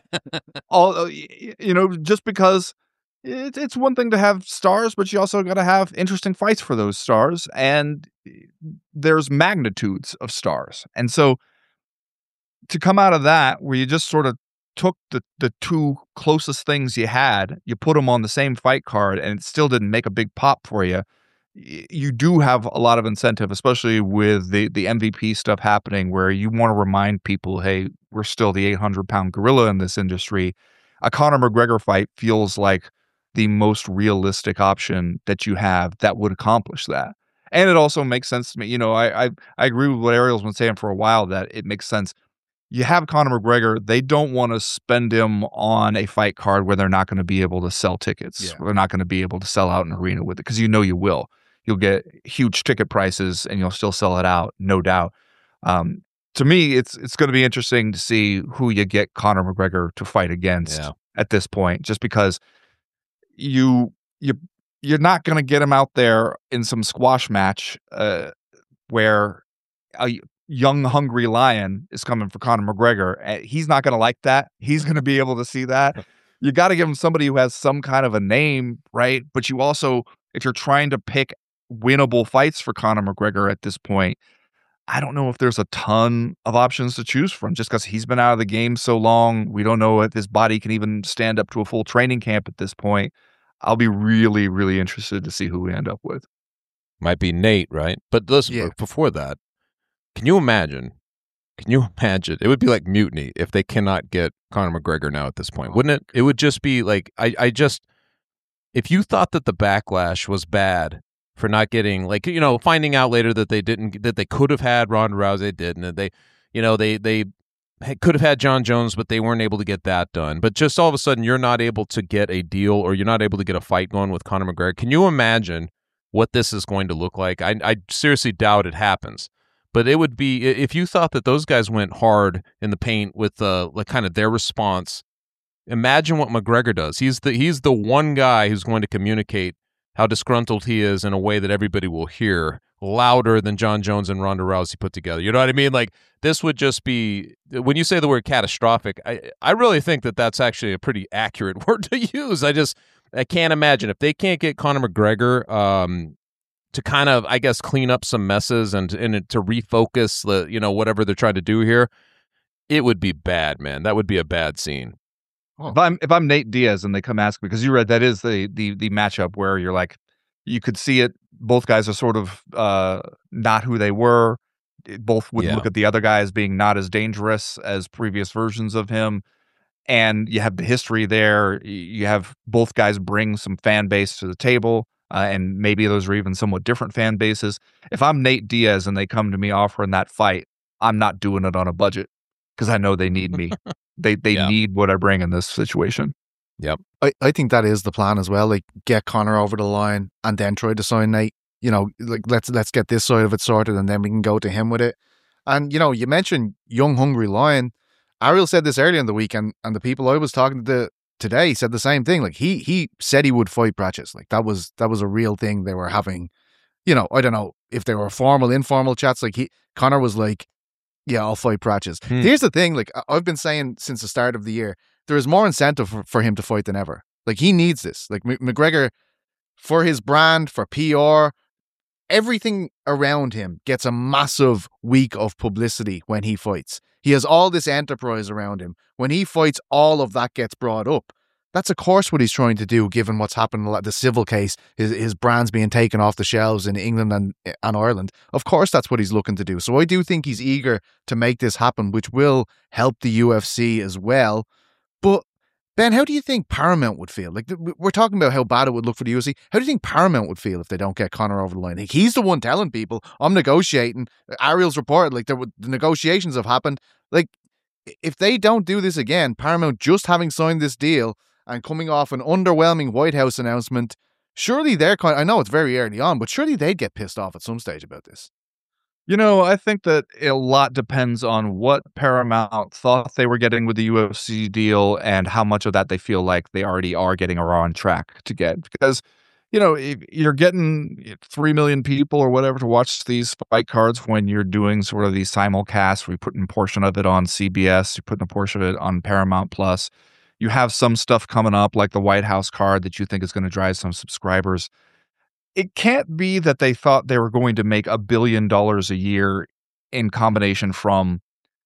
all uh, y- you know, just because it, it's one thing to have stars, but you also got to have interesting fights for those stars. And there's magnitudes of stars. And so to come out of that, where you just sort of took the, the two closest things you had, you put them on the same fight card, and it still didn't make a big pop for you, y- you do have a lot of incentive, especially with the, the M V P stuff happening, where you want to remind people, hey, we're still the eight hundred pound gorilla in this industry. A Conor McGregor fight feels like the most realistic option that you have that would accomplish that. And it also makes sense to me. You know, I I, I agree with what Ariel's been saying for a while, that it makes sense. You have Conor McGregor, they don't want to spend him on a fight card where they're not going to be able to sell tickets. Yeah. Where they're not going to be able to sell out an arena with it, because you know you will. You'll get huge ticket prices and you'll still sell it out, no doubt. Um, to me, it's it's going to be interesting to see who you get Conor McGregor to fight against Yeah. at this point, just because you you you're not going to get him out there in some squash match uh, where a young hungry lion is coming for Conor McGregor. Uh, He's not going to like that. He's going to be able to see that. You got to give him somebody who has some kind of a name, right? But you also, if you're trying to pick winnable fights for Conor McGregor at this point, I don't know if there's a ton of options to choose from, just because he's been out of the game so long. We don't know if his body can even stand up to a full training camp at this point. I'll be really, really interested to see who we end up with. Might be Nate, right? But listen, Yeah. before that, can you imagine? Can you imagine? It would be like mutiny if they cannot get Conor McGregor now at this point, wouldn't it? It would just be like, I, I just, if you thought that the backlash was bad for not getting, like, you know, finding out later that they didn't, that they could have had Ronda Rousey, didn't, and they, you know, they, they ha- could have had John Jones, but they weren't able to get that done. But just all of a sudden, you're not able to get a deal, or you're not able to get a fight going with Conor McGregor. Can you imagine what this is going to look like? I, I seriously doubt it happens. But it would be, if you thought that those guys went hard in the paint with uh, like kind of their response, imagine what McGregor does. He's the he's the one guy who's going to communicate how disgruntled he is in a way that everybody will hear louder than John Jones and Ronda Rousey put together. You know what I mean? Like, this would just be, when you say the word catastrophic, I, I really think that that's actually a pretty accurate word to use. I just, I can't imagine if they can't get Conor McGregor um, to kind of, I guess, clean up some messes and, and to refocus the, you know, whatever they're trying to do here, it would be bad, man. That would be a bad scene. Oh. If I'm if I'm Nate Diaz and they come ask me, because you read that is the the the matchup where you're like, you could see it. Both guys are sort of uh, not who they were. Both would Yeah. look at the other guy as being not as dangerous as previous versions of him. And you have the history there. You have both guys bring some fan base to the table. Uh, and maybe those are even somewhat different fan bases. If I'm Nate Diaz and they come to me offering that fight, I'm not doing it on a budget because I know they need me. they they Yeah. need what I bring in this situation. Yep. I, I think that is the plan as well. Like, get Conor over the line and then try to sign Nate. You know, like let's let's get this side of it sorted and then we can go to him with it. And you know, you mentioned young hungry lion. Ariel said this earlier in the week, and, and the people I was talking to today said the same thing. Like he he said he would fight Bratches. Like that was that was a real thing they were having. You know, I don't know if they were formal, informal chats. Like he Conor was like, yeah, I'll fight Bratches. Hmm. Here's the thing. Like I've been saying since the start of the year, there is more incentive for, for him to fight than ever. Like he needs this. Like M- McGregor, for his brand, for P R, everything around him gets a massive week of publicity when he fights. He has all this enterprise around him. When he fights, all of that gets brought up. That's, of course, what he's trying to do, given what's happened, the civil case, his, his brand's being taken off the shelves in England and, and Ireland. Of course, that's what he's looking to do. So I do think he's eager to make this happen, which will help the U F C as well. But Ben, how do you think Paramount would feel? Like, we're talking about how bad it would look for the U F C. How do you think Paramount would feel if they don't get Conor over the line? Like, he's the one telling people, I'm negotiating. Ariel's reported, like, there, the negotiations have happened. Like, if they don't do this again, Paramount just having signed this deal and coming off an underwhelming White House announcement, surely they're kind of, I know it's very early on, but surely they'd get pissed off at some stage about this. You know, I think that a lot depends on what Paramount thought they were getting with the U F C deal and how much of that they feel like they already are getting or are on track to get. Because, you know, if you're getting three million people or whatever to watch these fight cards when you're doing sort of these simulcasts, we put a portion of it on C B S, you're putting a portion of it on Paramount Plus. You have some stuff coming up like the White House card that you think is going to drive some subscribers. It can't be that they thought they were going to make a billion dollars a year in combination from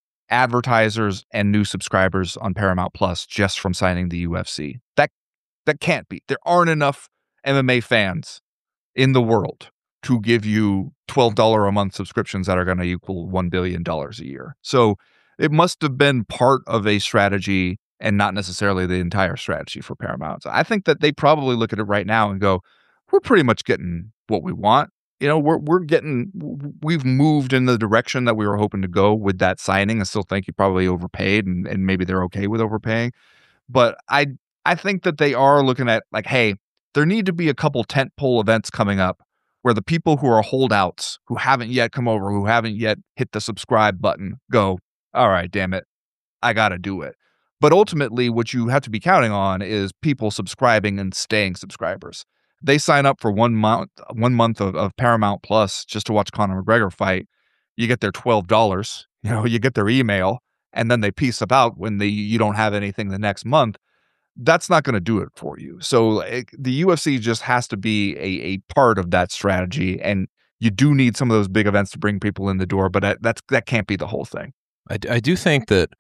advertisers and new subscribers on Paramount Plus just from signing the U F C. That that can't be. There aren't enough M M A fans in the world to give you twelve dollars a month subscriptions that are going to equal one billion dollars a year. So it must have been part of a strategy and not necessarily the entire strategy for Paramount. So I think that they probably look at it right now and go, we're pretty much getting what we want. You know, we're we're getting, we've moved in the direction that we were hoping to go with that signing. I still think you probably overpaid and, and maybe they're okay with overpaying. But I I think that they are looking at like, hey, there need to be a couple tentpole events coming up where the people who are holdouts, who haven't yet come over, who haven't yet hit the subscribe button, go, all right, damn it, I got to do it. But ultimately, what you have to be counting on is people subscribing and staying subscribers. They sign up for one month, one month of, of Paramount Plus just to watch Conor McGregor fight. You get their twelve dollars, you know, you get their email, and then they piece about when they, you don't have anything the next month. That's not going to do it for you. So it, the U F C just has to be a, a part of that strategy. And you do need some of those big events to bring people in the door, but that, that's, that can't be the whole thing. I, I do think that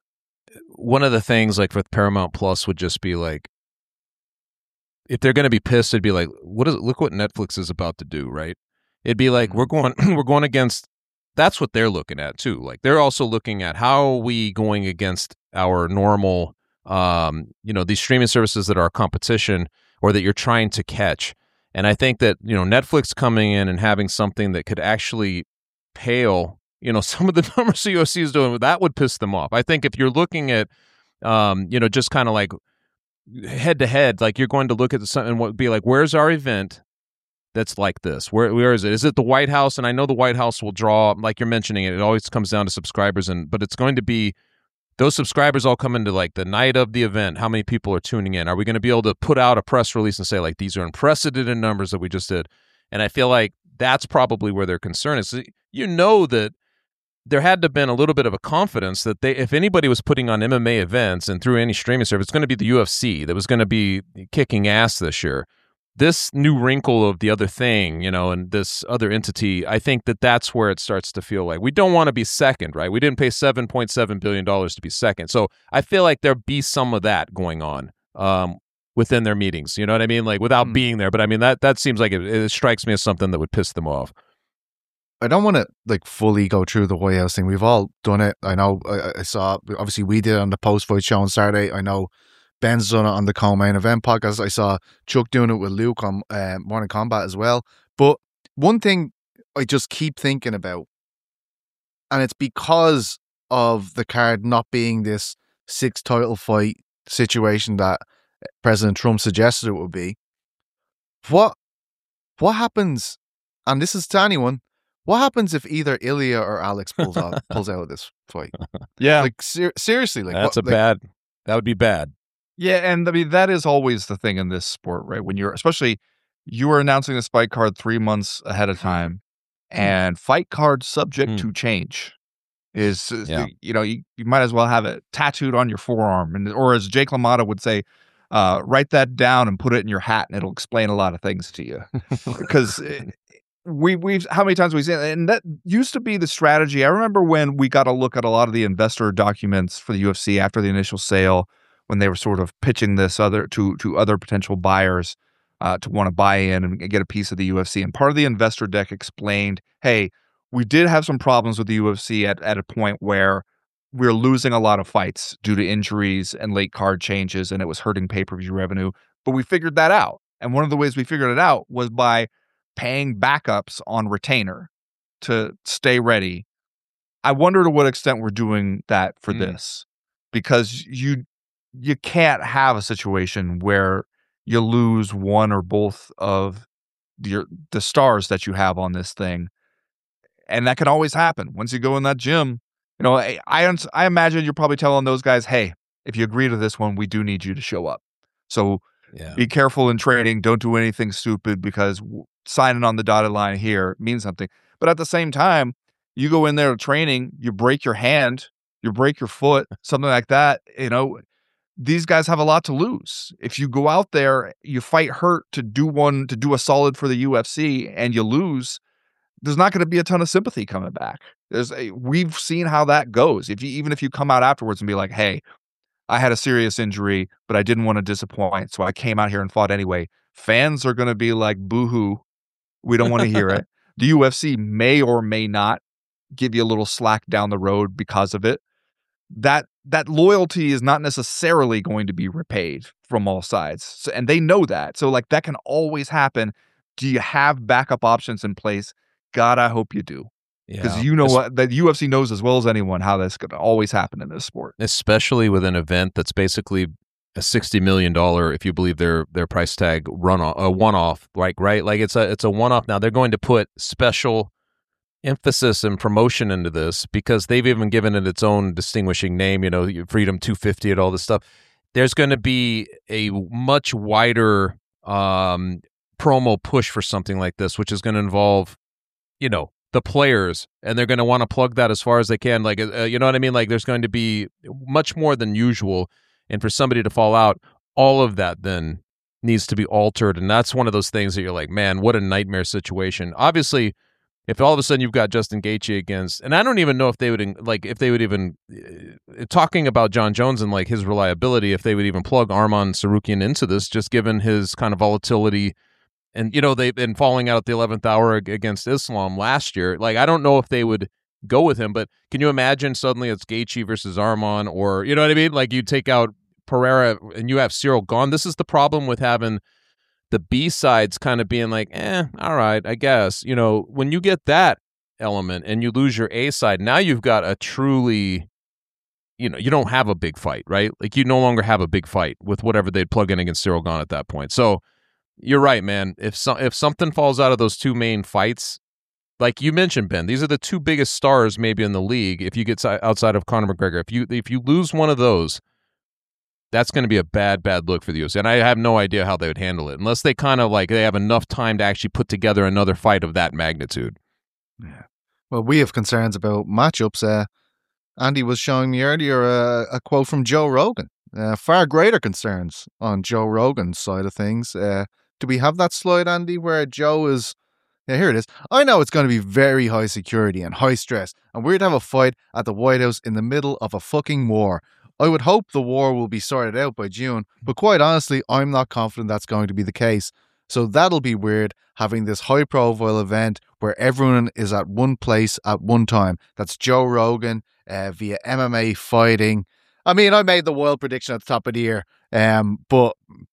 one of the things like with Paramount Plus would just be like, if they're going to be pissed, it'd be like, what is look what Netflix is about to do, right? It'd be like, we're going, we're going against, that's what they're looking at too. Like they're also looking at how are we going against our normal, um, you know, these streaming services that are our competition or that you're trying to catch. And I think that, you know, Netflix coming in and having something that could actually pale, you know, some of the numbers the U F C is doing, that would piss them off. I think if you're looking at, um, you know, just kind of like head to head, like you're going to look at something and what be like, where's our event that's like this? Where where is it? Is it the White House? And I know the White House will draw, like you're mentioning it, it always comes down to subscribers, and but it's going to be those subscribers all come into like the night of the event. How many people are tuning in? Are we going to be able to put out a press release and say like these are unprecedented numbers that we just did? And I feel like that's probably where their concern is. You know that there had to have been a little bit of a confidence that they, if anybody was putting on M M A events and through any streaming service, it's going to be the U F C that was going to be kicking ass this year. This new wrinkle of the other thing, you know, and this other entity, I think that that's where it starts to feel like we don't want to be second, right? We didn't pay seven point seven billion dollars to be second. So I feel like there'll be some of that going on um, within their meetings. You know what I mean? Like without mm. being there. But I mean, that, that seems like it, it strikes me as something that would piss them off. I don't want to like fully go through the White House thing. We've all done it. I know. I, I saw. Obviously, we did it on the post fight show on Saturday. I know Ben's done it on the Co-Main Event podcast. I saw Chuck doing it with Luke on uh, Morning Combat as well. But one thing I just keep thinking about, and it's because of the card not being this six title fight situation that President Trump suggested it would be. What what happens? And this is to anyone. What happens if either Ilya or Alex pulls out pulls out of this fight? Yeah, like ser- seriously, like that's what, a like, bad. That would be bad. Yeah, and I mean that is always the thing in this sport, right? When you're, especially, you are announcing this fight card three months ahead of time, and fight card subject Mm. to change is, is Yeah. you know, you, you might as well have it tattooed on your forearm, and or as Jake LaMotta would say, uh, write that down and put it in your hat, and it'll explain a lot of things to you. Because we we've how many times we've seen it? And that used to be the strategy. I remember when we got a look at a lot of the investor documents for the U F C after the initial sale, when they were sort of pitching this other to to other potential buyers uh, to want to buy in and get a piece of the U F C. And part of the investor deck explained, hey, we did have some problems with the U F C at, at a point where we we're losing a lot of fights due to injuries and late card changes, and it was hurting pay-per-view revenue. But we figured that out. And one of the ways we figured it out was by paying backups on retainer to stay ready. I wonder to what extent we're doing that for Mm. this, because you you can't have a situation where you lose one or both of your the stars that you have on this thing, and that can always happen once you go in that gym. You know, I I, I imagine you're probably telling those guys, hey, if you agree to this one, we do need you to show up. So Yeah. be careful in training. Don't do anything stupid, because w- signing on the dotted line here means something. But at the same time, you go in there training, you break your hand, you break your foot, something like that. You know, these guys have a lot to lose. If you go out there, you fight hurt to do one, to do a solid for the U F C, and you lose, there's not going to be a ton of sympathy coming back. There's a, we've seen how that goes. If you, even if you come out afterwards and be like, hey, I had a serious injury, but I didn't want to disappoint, so I came out here and fought anyway. Fans are going to be like, boo-hoo, we don't want to hear it. The U F C may or may not give you a little slack down the road because of it. That that loyalty is not necessarily going to be repaid from all sides. So, and they know that. So like that can always happen. Do you have backup options in place? God, I hope you do. Because Yeah. you know Es- what, the U F C knows as well as anyone how that's going to always happen in this sport. especially with an event that's basically a sixty million dollars, if you believe their their price tag, run off, a one off, like right, like it's a it's a one off. Now they're going to put special emphasis and promotion into this because they've even given it its own distinguishing name. You know, Freedom two fifty and all this stuff. There's going to be a much wider um, promo push for something like this, which is going to involve, you know, the players, and they're going to want to plug that as far as they can. Like, uh, you know what I mean? Like, there's going to be much more than usual. And for somebody to fall out, all of that then needs to be altered. And that's one of those things that you're like, man, what a nightmare situation. Obviously, if all of a sudden you've got Justin Gaethje against, and I don't even know if they would, like, if they would even, uh, talking about John Jones and, like, his reliability, if they would even plug Arman Sarukian into this, just given his kind of volatility. And, you know, they've been falling out at the eleventh hour against Islam last year. Like, I don't know if they would go with him, but can you imagine suddenly it's Gaethje versus Arman, or, you know what I mean? Like, you take out Pereira and you have Cyril gone. This is the problem with having the B-sides kind of being like, eh, all right, I guess. You know, when you get that element and you lose your A-side, now you've got a truly, you know, you don't have a big fight, right? Like, you no longer have a big fight with whatever they'd plug in against Cyril Gane at that point. So, you're right, man. If so, if something falls out of those two main fights, like you mentioned, Ben, these are the two biggest stars maybe in the league. If you get si- outside of Conor McGregor, if you if you lose one of those, that's going to be a bad, bad look for the U F C. And I have no idea how they would handle it unless they kind of like they have enough time to actually put together another fight of that magnitude. Yeah. Well, we have concerns about matchups. Uh, Andy was showing me earlier uh, a quote from Joe Rogan. Uh, far greater concerns on Joe Rogan's side of things. Uh, do we have that slide, Andy, where Joe is... Yeah, here it is. I know it's going to be very high security and high stress, and we're to have a fight at the White House in the middle of a fucking war. I would hope the war will be sorted out by June, but quite honestly, I'm not confident that's going to be the case. So that'll be weird, having this high-profile event where everyone is at one place at one time. That's Joe Rogan uh, via M M A fighting. I mean, I made the wild prediction at the top of the year, um, but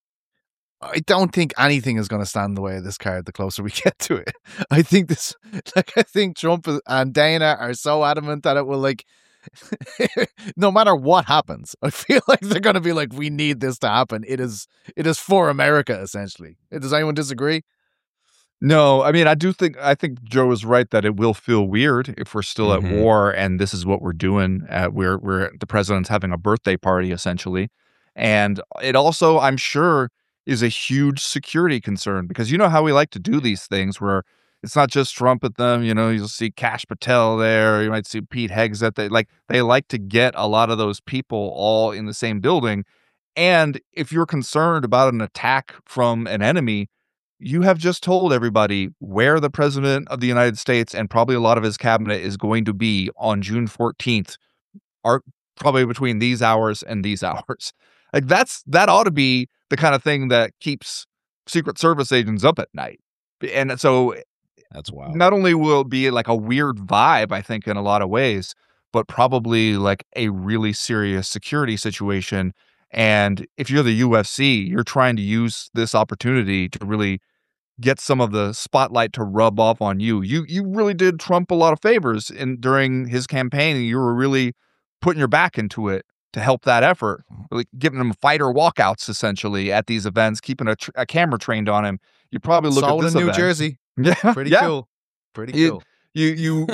I don't think anything is going to stand in the way of this card the closer we get to it. I think this, like, I think Trump and Dana are so adamant that it will, like, no matter what happens, I feel like they're going to be like, we need this to happen. It is, it is for America, essentially. Does anyone disagree? No, I mean, I do think, I think Joe is right that it will feel weird if we're still Mhm. at war and this is what we're doing. At, we're, we're, the president's having a birthday party, essentially. And it also, I'm sure, is a huge security concern because you know how we like to do these things where it's not just Trump at them, you know, you'll see Kash Patel there, you might see Pete Hegseth. They like, they like to get a lot of those people all in the same building. And if you're concerned about an attack from an enemy, you have just told everybody where the president of the United States and probably a lot of his cabinet is going to be on June fourteenth, are probably between these hours and these hours. Like that's, that ought to be the kind of thing that keeps Secret Service agents up at night. And so That's wild. not only will it be like a weird vibe, I think, in a lot of ways, but probably like a really serious security situation. And if you're the U F C, you're trying to use this opportunity to really get some of the spotlight to rub off on you. You you really did Trump a lot of favors in during his campaign. You were really putting your back into it to help that effort, really giving him fighter walkouts essentially at these events, keeping a, tr- a camera trained on him. You probably look Sold at this in New event. Jersey. Yeah, Pretty yeah. cool. Pretty You- cool. You you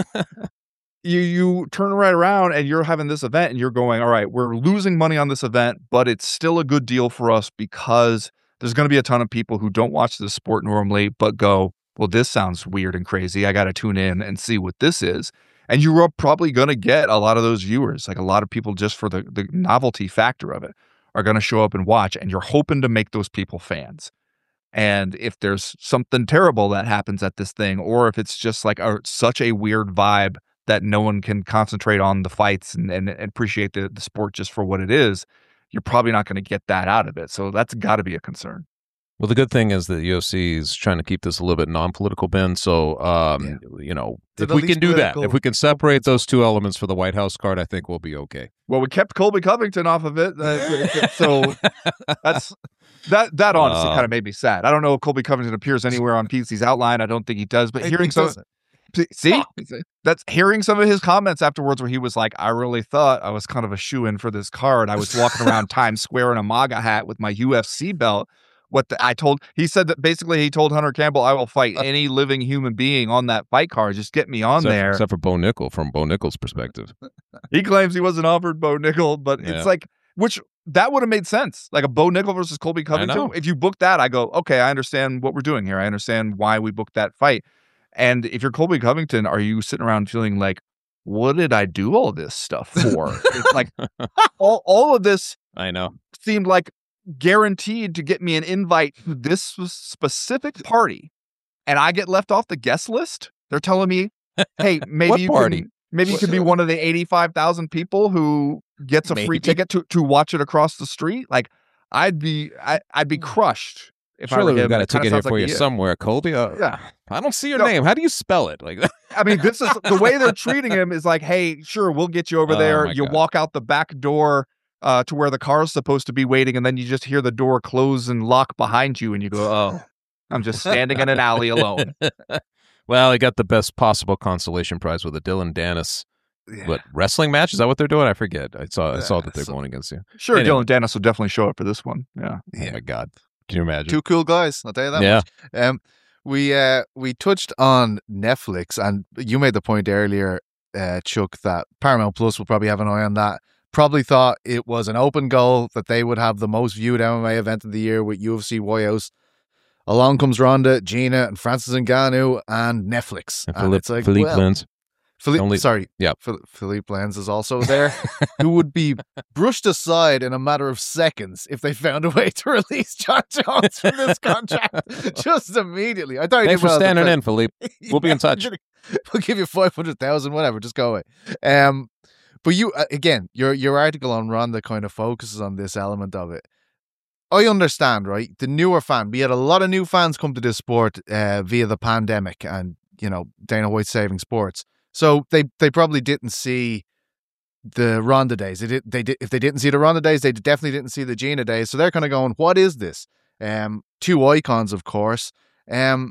you you turn right around and you're having this event and you're going, all right, we're losing money on this event, but it's still a good deal for us because there's going to be a ton of people who don't watch the sport normally, but go, well, this sounds weird and crazy. I got to tune in and see what this is. And you're probably going to get a lot of those viewers, like a lot of people just for the, the novelty factor of it are going to show up and watch. And you're hoping to make those people fans. And if there's something terrible that happens at this thing, or if it's just like a, such a weird vibe that no one can concentrate on the fights and, and, and appreciate the, the sport just for what it is, you're probably not going to get that out of it. So that's got to be a concern. Well, the good thing is that U F C is trying to keep this a little bit non-political, Ben. So, um, Yeah. you know, To if the we can least do that, political- if we can separate those two elements for the White House card, I think we'll be okay. Well, we kept Colby Covington off of it. Uh, so that's that that honestly Uh, kind of made me sad. I don't know if Colby Covington appears anywhere on P C's outline. I don't think he does, but He- hearing he some doesn't. see that's hearing some of his comments afterwards where he was like, I really thought I was kind of a shoe-in for this card. I was walking around Times Square in a MAGA hat with my U F C belt. What the, I told, he said that basically he told Hunter Campbell, I will fight any living human being on that fight card. Just get me on except, there. except for Bo Nickel, from Bo Nickel's perspective. He claims he wasn't offered Bo Nickel, but Yeah. it's like, which that would have made sense. Like a Bo Nickel versus Colby Covington. know. If you booked that, I go, okay, I understand what we're doing here. I understand why we booked that fight. And if you're Colby Covington, are you sitting around feeling like, what did I do all this stuff for? It's like all, all of this I know. seemed like guaranteed to get me an invite to this specific party, and I get left off the guest list. They're telling me, "Hey, maybe What you party? can, maybe you can be one of the eighty-five thousand people who gets a free Maybe. ticket to to watch it across the street." Like, I'd be, I, I'd be crushed if I Surely were we've him. got a It kinda ticket here sounds for like you a- somewhere, Colby. Uh, Yeah. I don't see your No. name. How do you spell it? Like, I mean, this is the way they're treating him is like, hey, sure, we'll get you over Oh, there. my You God. walk out the back door uh, to where the car's supposed to be waiting, and then you just hear the door close and lock behind you, and you go, oh, I'm just standing in an alley alone. well, he got the best possible consolation prize with a Dylan Dennis. Yeah. What, wrestling match? Is that what they're doing? I forget. I saw I saw that they're so- going against you. Sure, Anyway. Dylan Dennis will definitely show up for this one. Yeah. Oh my God. Can you imagine? Two cool guys, I'll tell you that Yeah. much. Um, we uh we touched on Netflix, and you made the point earlier, uh, Chuck, that Paramount Plus will probably have an eye on that probably thought it was an open goal that they would have the most viewed M M A event of the year with U F C White House. Along comes Ronda, Gina, and Francis Ngannou, and Netflix. And And Philippe, it's like, Philippe well, Lins. Philippe, Only- sorry, yeah. Phil- Philippe Lenz is also there, who would be brushed aside in a matter of seconds if they found a way to release John Jones from this contract just immediately. I thought he Thanks did for well to standing play- in, Philippe. We'll be in touch. We'll give you five hundred thousand, whatever. Just go away. Um, but you uh, again, your your article on Ronda kind of focuses on this element of it. I understand, right? The newer fan, we had a lot of new fans come to this sport uh, via the pandemic, and you know Dana White saving sports. So they they probably didn't see the Ronda days. They did. They did. If they didn't see the Ronda days, they definitely didn't see the Gina days. So they're kind of going, "What is this?" Um, two icons, of course. Um,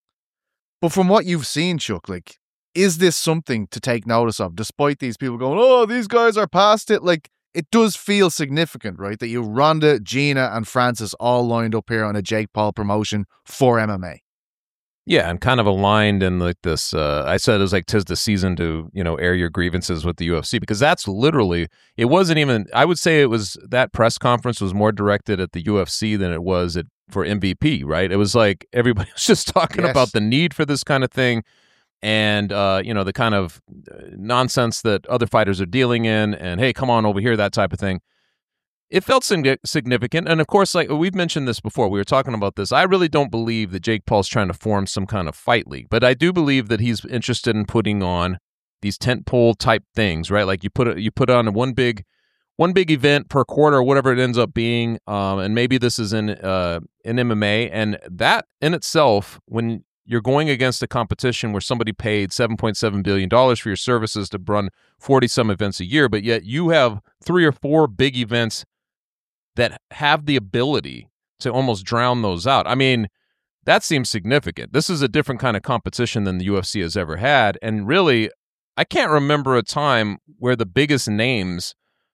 but from what you've seen, Chuck, like, is this something to take notice of? Despite these people going, "Oh, these guys are past it," like it does feel significant, right? That you Ronda, Gina, and Francis all lined up here on a Jake Paul promotion for M M A. Yeah, and kind of aligned in like this. Uh, I said it was like tis the season to you know air your grievances with the U F C, because that's literally, it wasn't even. I would say it was, that press conference was more directed at the U F C than it was at for M V P. Right? It was like everybody was just talking Yes. about the need for this kind of thing, and uh, you know the kind of nonsense that other fighters are dealing in, and hey, come on over here, that type of thing. It felt sig- significant. And of course, like we've mentioned this before, we were talking about this. I really don't believe that Jake Paul's trying to form some kind of fight league, but I do believe that he's interested in putting on these tentpole type things, right? Like you put a, you put on one big one big event per quarter or whatever it ends up being. Um, and maybe this is in uh, in M M A, and that in itself, when you're going against a competition where somebody paid seven point seven billion dollars for your services to run forty some events a year, but yet you have three or four big events that have the ability to almost drown those out. I mean, that seems significant. This is a different kind of competition than the U F C has ever had. And really, I can't remember a time where the biggest names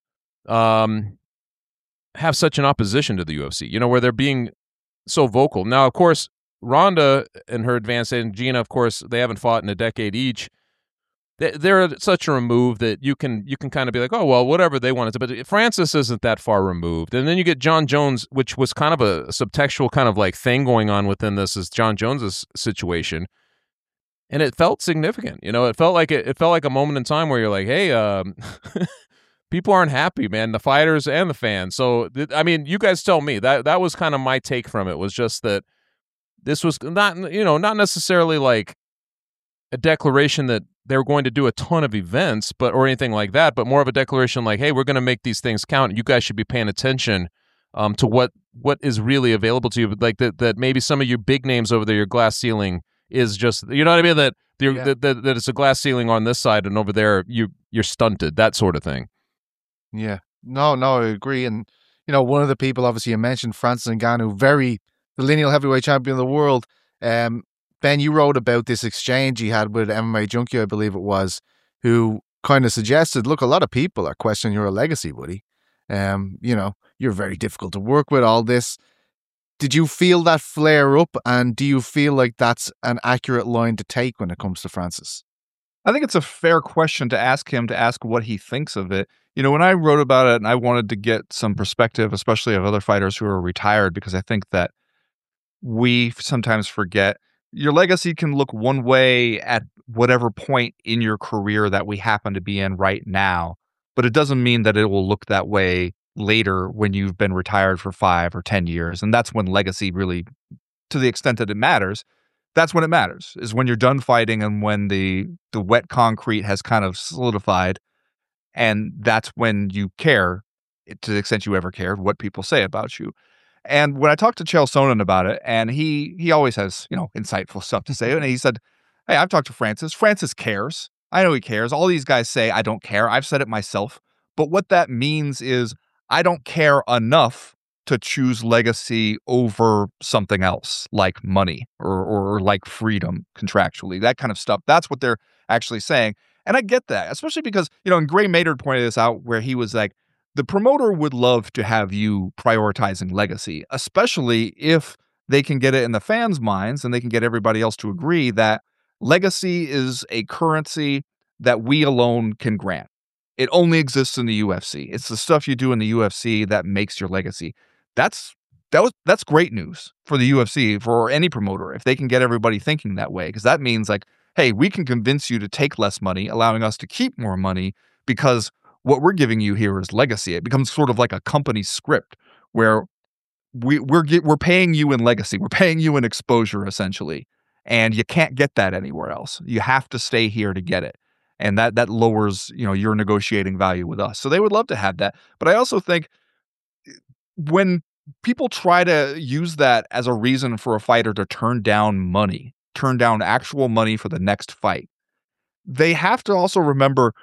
um, have such an opposition to the U F C, you know, where they're being so vocal. Now, of course, Ronda and her advanced age, and Gina, of course, they haven't fought in a decade each. They're at such a remove that you can you can kind of be like, oh, well, whatever they wanted to. But Francis isn't that far removed. And then you get John Jones, which was kind of a subtextual kind of like thing going on within this, is John Jones's situation. And it felt significant. You know, it felt like it, it felt like a moment in time where you're like, hey, um, people aren't happy, man, the fighters and the fans. So, th- I mean, you guys tell me. That that was kind of my take from it, was just that this was not, you know, not necessarily like a declaration that they were going to do a ton of events, but or anything like that, but more of a declaration like, hey, we're going to make these things count. You guys should be paying attention um, to what what is really available to you. But like that, that maybe some of your big names over there, your glass ceiling is just, you know what I mean? That you're, Yeah. that, that that it's a glass ceiling on this side, and over there you you're stunted. That sort of thing. Yeah. No, no, I agree. And, you know, one of the people, obviously, you mentioned, Francis Ngannou, very, the lineal heavyweight champion of the world. Um, Ben, you wrote about this exchange he had with M M A Junkie, I believe it was, who kind of suggested, look, a lot of people are questioning your legacy, buddy. Um, you know, you're very difficult to work with, all this. Did you feel that flare up, and do you feel like that's an accurate line to take when it comes to Francis? I think it's a fair question to ask him, to ask what he thinks of it. You know, when I wrote about it and I wanted to get some perspective, especially of other fighters who are retired, because I think that we sometimes forget your legacy can look one way at whatever point in your career that we happen to be in right now, but it doesn't mean that it will look that way later when you've been retired for five or ten years. And that's when legacy really, to the extent that it matters, that's when it matters, is when you're done fighting and when the the wet concrete has kind of solidified. And that's when you care, to the extent you ever cared, what people say about you. And when I talked to Chael Sonnen about it, and he he always has, you know, insightful stuff to say, and he said, hey, I've talked to Francis. Francis cares. I know he cares. All these guys say, I don't care. I've said it myself. But what that means is I don't care enough to choose legacy over something else, like money or, or like freedom contractually, that kind of stuff. That's what they're actually saying. And I get that, especially because, you know, and Gray Maynard pointed this out, where he was like, the promoter would love to have you prioritizing legacy, especially if they can get it in the fans' minds and they can get everybody else to agree that legacy is a currency that we alone can grant. It only exists in the U F C. It's the stuff you do in the U F C that makes your legacy. That's that was that's great news for the U F C, for any promoter, if they can get everybody thinking that way, because that means like, hey, we can convince you to take less money, allowing us to keep more money, because what we're giving you here is legacy. It becomes sort of like a company script where we we're get, we're paying you in legacy, we're paying you in exposure essentially, and you can't get that anywhere else. You have to stay here to get it. And that that lowers, you know, your negotiating value with us. So they would love to have that. But I also think when people try to use that as a reason for a fighter to turn down money, turn down actual money for the next fight, they have to also remember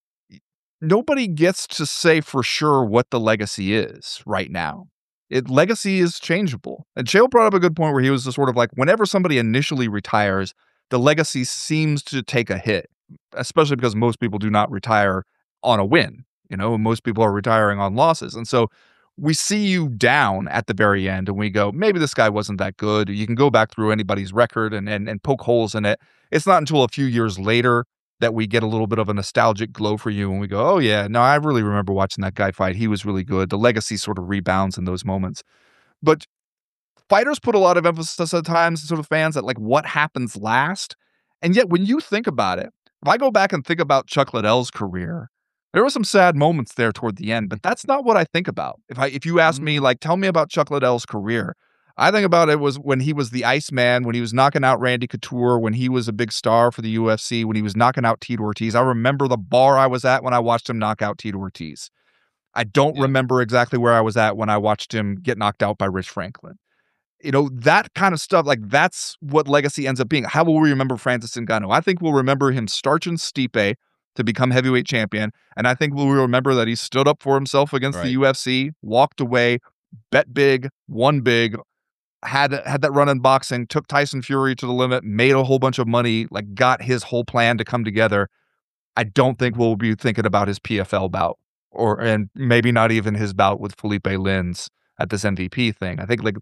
nobody gets to say for sure what the legacy is right now. It, legacy is changeable. And Chael brought up a good point where he was just sort of like, whenever somebody initially retires, the legacy seems to take a hit, especially because most people do not retire on a win. You know, most people are retiring on losses. And so we see you down at the very end and we go, maybe this guy wasn't that good. You can go back through anybody's record and, and, and poke holes in it. It's not until a few years later that we get a little bit of a nostalgic glow for you and we go, oh yeah, no, I really remember watching that guy fight. He was really good. The legacy sort of rebounds in those moments. But fighters put a lot of emphasis at times, sort of fans, at like what happens last. And yet when you think about it, if I go back and think about Chuck Liddell's career, there were some sad moments there toward the end, but that's not what I think about. If I if you ask me, like, tell me about Chuck Liddell's career, I think about it was when he was the Iceman, when he was knocking out Randy Couture, when he was a big star for the U F C, when he was knocking out Tito Ortiz. I remember the bar I was at when I watched him knock out Tito Ortiz. I don't yeah. remember exactly where I was at when I watched him get knocked out by Rich Franklin. You know, that kind of stuff, like that's what legacy ends up being. How will we remember Francis Ngannou? I think we'll remember him starching Stipe to become heavyweight champion. And I think we'll remember that he stood up for himself against right. the U F C, walked away, bet big, won big, had had that run in boxing, took Tyson Fury to the limit, made a whole bunch of money, like got his whole plan to come together. I don't think we'll be thinking about his P F L bout, or and maybe not even his bout with Felipe Lins at this M V P thing. I think like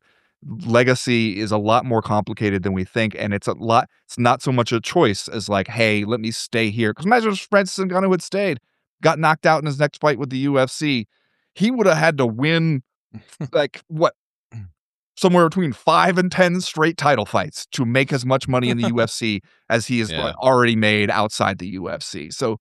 legacy is a lot more complicated than we think, and it's a lot. It's not so much a choice as like, hey, let me stay here. Because imagine if Francis Ngannou had stayed, got knocked out in his next fight with the U F C, he would have had to win like what, somewhere between five and ten straight title fights to make as much money in the U F C as he has yeah. already made outside the U F C. So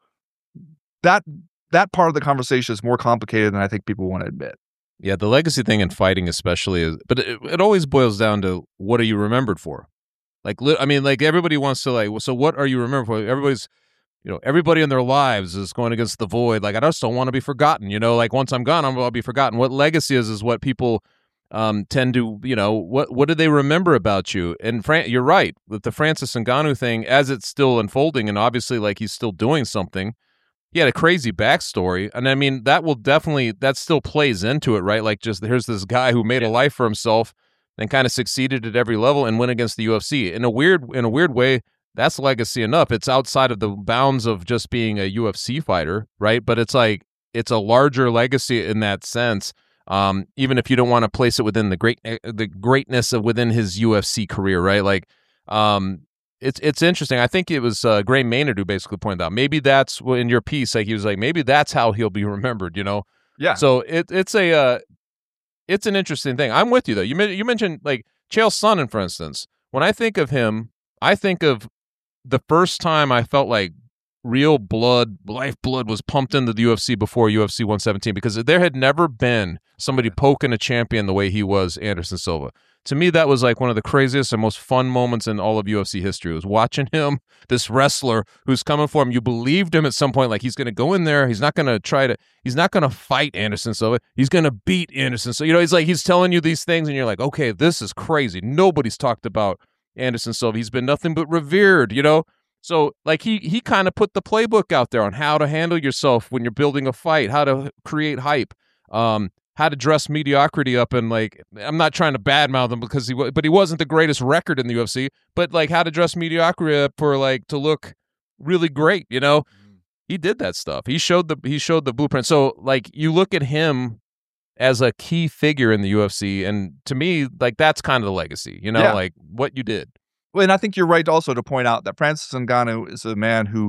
that that part of the conversation is more complicated than I think people want to admit. Yeah, the legacy thing in fighting especially is, but it, it always boils down to what are you remembered for? Like, I mean, like everybody wants to like, so what are you remembered for? Everybody's, you know, everybody in their lives is going against the void. Like, I just don't want to be forgotten. You know, like once I'm gone, I'm going to be forgotten. What legacy is, is what people um, tend to, you know, what what do they remember about you? And Fran- you're right, with the Francis Ngannou thing, as it's still unfolding, and obviously like he's still doing something. He had a crazy backstory, and I mean that will definitely that still plays into it, right? Like, just here's this guy who made a life for himself and kind of succeeded at every level and went against the U F C in a weird in a weird way. That's legacy enough. It's outside of the bounds of just being a U F C fighter, right? But it's like it's a larger legacy in that sense. Um, even if you don't want to place it within the great the greatness of within his U F C career, right? Like, um. It's it's interesting. I think it was uh, Gray Maynard who basically pointed out maybe that's well, in your piece. Like he was like maybe that's how he'll be remembered. You know. Yeah. So it it's a uh, it's an interesting thing. I'm with you though. You you mentioned like Chael Sonnen, for instance. When I think of him, I think of the first time I felt like real blood, life blood was pumped into the U F C before U F C one seventeen, because there had never been somebody poking a champion the way he was Anderson Silva. To me, that was like one of the craziest and most fun moments in all of U F C history. It was watching him, this wrestler who's coming for him. You believed him at some point, like he's going to go in there. He's not going to try to, he's not going to fight Anderson Silva. He's going to beat Anderson. So, you know, he's like, he's telling you these things and you're like, okay, this is crazy. Nobody's talked about Anderson Silva. He's been nothing but revered, you know? So like he, he kind of put the playbook out there on how to handle yourself when you're building a fight, how to create hype. Um, how to dress mediocrity up, and like I'm not trying to badmouth him because he but he wasn't the greatest record in the U F C, but like how to dress mediocrity up for like to look really great, you know? He did that stuff. He showed the he showed the blueprint. So like you look at him as a key figure in the U F C, and to me, like that's kind of the legacy, you know, yeah. like what you did. Well, and I think you're right also to point out that Francis Ngannou is a man who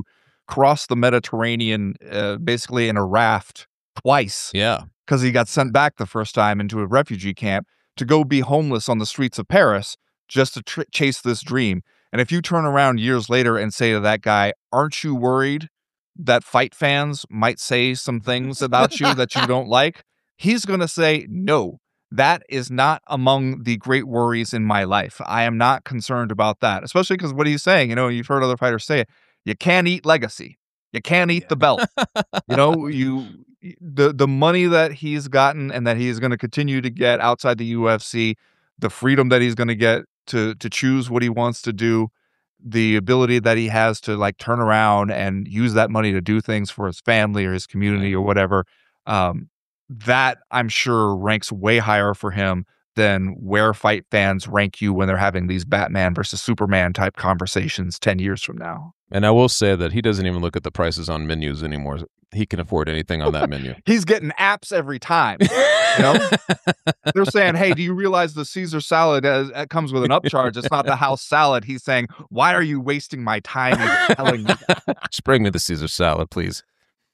crossed the Mediterranean uh, basically in a raft twice Yeah. because he got sent back the first time into a refugee camp to go be homeless on the streets of Paris just to tr- chase this dream. And if you turn around years later and say to that guy, aren't you worried that fight fans might say some things about you that you don't like? He's going to say, no, that is not among the great worries in my life. I am not concerned about that, especially because what he's saying, you know, you've heard other fighters say it, you can't eat legacy. You can't eat the belt. You know, you the the money that he's gotten and that he is going to continue to get outside the U F C, the freedom that he's going to get to to choose what he wants to do, the ability that he has to like turn around and use that money to do things for his family or his community or whatever. Um, that I'm sure ranks way higher for him than where fight fans rank you when they're having these Batman versus Superman type conversations ten years from now. And I will say that he doesn't even look at the prices on menus anymore. He can afford anything on that menu. He's getting apps every time. You know? They're saying, hey, do you realize the Caesar salad uh, it comes with an upcharge? It's not the house salad. He's saying, why are you wasting my time even telling me that? Just bring me the Caesar salad, please.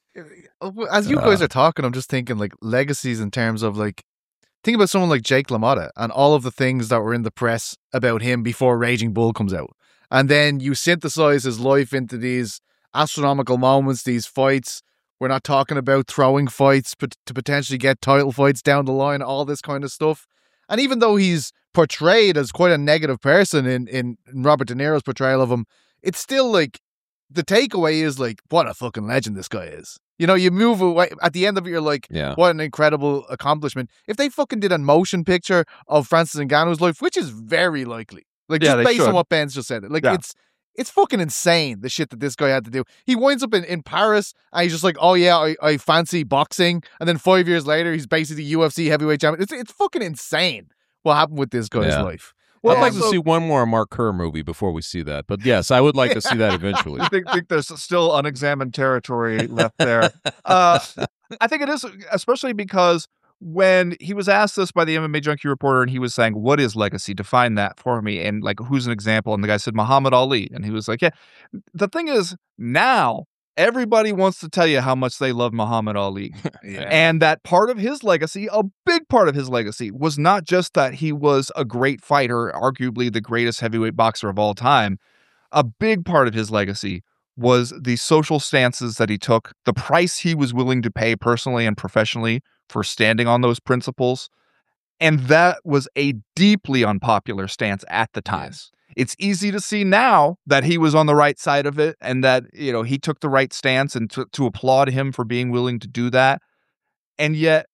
As you guys Uh, are talking, I'm just thinking like legacies in terms of like, think about someone like Jake LaMotta and all of the things that were in the press about him before Raging Bull comes out. And then you synthesize his life into these astronomical moments, these fights. We're not talking about throwing fights but to potentially get title fights down the line, all this kind of stuff. And even though he's portrayed as quite a negative person in, in, in Robert De Niro's portrayal of him, it's still like the takeaway is like, what a fucking legend this guy is. You know, you move away at the end of it, you're like, Yeah. what an incredible accomplishment. If they fucking did a motion picture of Francis Ngannou's life, which is very likely, like Yeah, just they based on should. what Ben's just said, like Yeah. it's it's fucking insane the shit that this guy had to do. He winds up in, in Paris and he's just like, oh yeah, I, I fancy boxing, and then five years later he's basically U F C heavyweight champion. It's it's fucking insane what happened with this guy's Yeah. life. Well, I'd Um, like to so- see one more Mark Kerr movie before we see that. But yes, I would like to see that eventually. I think, think there's still unexamined territory left there. Uh, I think it is, especially because when he was asked this by the M M A Junkie reporter and he was saying, what is legacy? Define that for me. And like, who's an example? And the guy said, Muhammad Ali. And he was like, yeah. The thing is, now everybody wants to tell you how much they love Muhammad Ali. Yeah. And that part of his legacy, a big part of his legacy, was not just that he was a great fighter, arguably the greatest heavyweight boxer of all time. A big part of his legacy was the social stances that he took, the price he was willing to pay personally and professionally for standing on those principles. And that was a deeply unpopular stance at the time. Yes. It's easy to see now that he was on the right side of it and that, you know, he took the right stance, and to, to applaud him for being willing to do that. And yet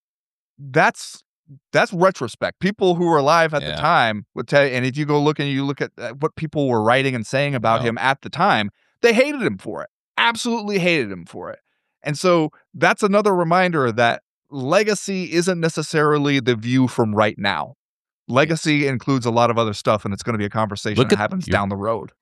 that's that's retrospect. People who were alive at Yeah. the time would tell you, and if you go look and you look at uh, what people were writing and saying about Wow. him at the time, they hated him for it. Absolutely hated him for it. And so that's another reminder that legacy isn't necessarily the view from right now. Legacy includes a lot of other stuff, and it's going to be a conversation Look that at happens your- down the road.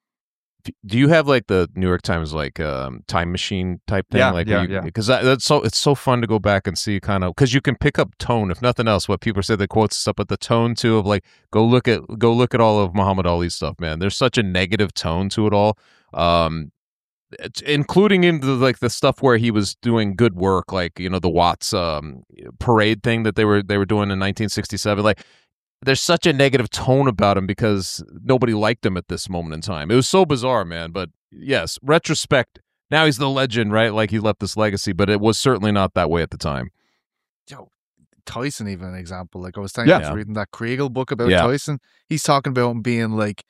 Do you have like the New York Times like um, time machine type thing? Yeah, like yeah, you, yeah. Because that, that's so it's so fun to go back and see kind of because you can pick up tone, if nothing else, what people say the quotes and stuff, but the tone too of like go look at go look at all of Muhammad Ali's stuff, man. There's such a negative tone to it all. Um, it's, including in the like the stuff where he was doing good work, like you know the Watts um, parade thing that they were they were doing in nineteen sixty-seven. Like there's such a negative tone about him because nobody liked him at this moment in time. It was so bizarre, man. But yes, retrospect. Now he's the legend, right? Like he left this legacy, but it was certainly not that way at the time. Yo, Tyson, even an example. Like I was telling Yeah. you, I was reading that Kriegel book about Yeah. Tyson. He's talking about him being like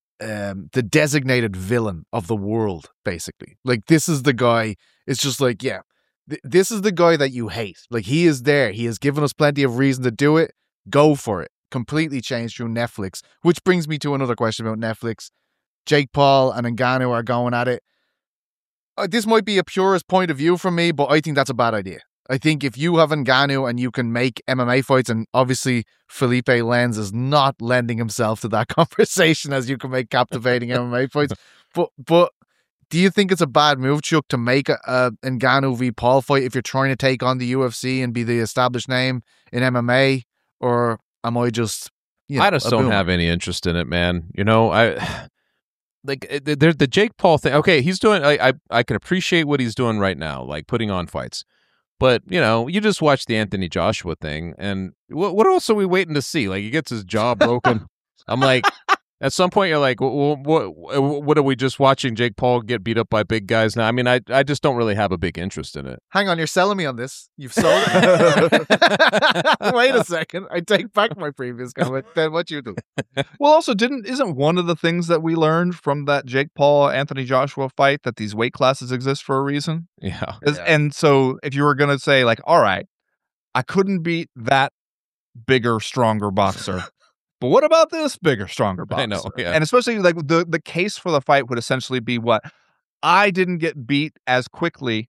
um, the designated villain of the world, basically. Like this is the guy. It's just like, yeah, th- this is the guy that you hate. Like he is there. He has given us plenty of reason to do it. Go for it. Completely changed through Netflix. Which brings me to another question about Netflix. Jake Paul and Ngannou are going at it. Uh, this might be a purist point of view from me, but I think that's a bad idea. I think if you have Ngannou and you can make M M A fights, and obviously Felipe Lenz is not lending himself to that conversation as you can make captivating M M A fights. But but do you think it's a bad move, Chuck, to make a, a Ngannou v Paul fight if you're trying to take on the U F C and be the established name in M M A? Or am I just, you know, I just a don't boomer? have any interest in it, man. You know, I like uh, there's the Jake Paul thing. Okay, he's doing. I, I I can appreciate what he's doing right now, like putting on fights. But you know, you just watch the Anthony Joshua thing, and what what else are we waiting to see? Like he gets his jaw broken. I'm like, at some point, you're like, well, what what are we just watching Jake Paul get beat up by big guys now? I mean, I I just don't really have a big interest in it. Hang on, you're selling me on this. You've sold me. Wait a second. I take back my previous comment. Then what you do? Well, also, didn't isn't one of the things that we learned from that Jake Paul Anthony Joshua fight that these weight classes exist for a reason? Yeah. Is- Yeah. And so, if you were gonna say like, all right, I couldn't beat that bigger, stronger boxer. But what about this bigger, stronger boxer? I know, yeah. And especially like the the case for the fight would essentially be what I didn't get beat as quickly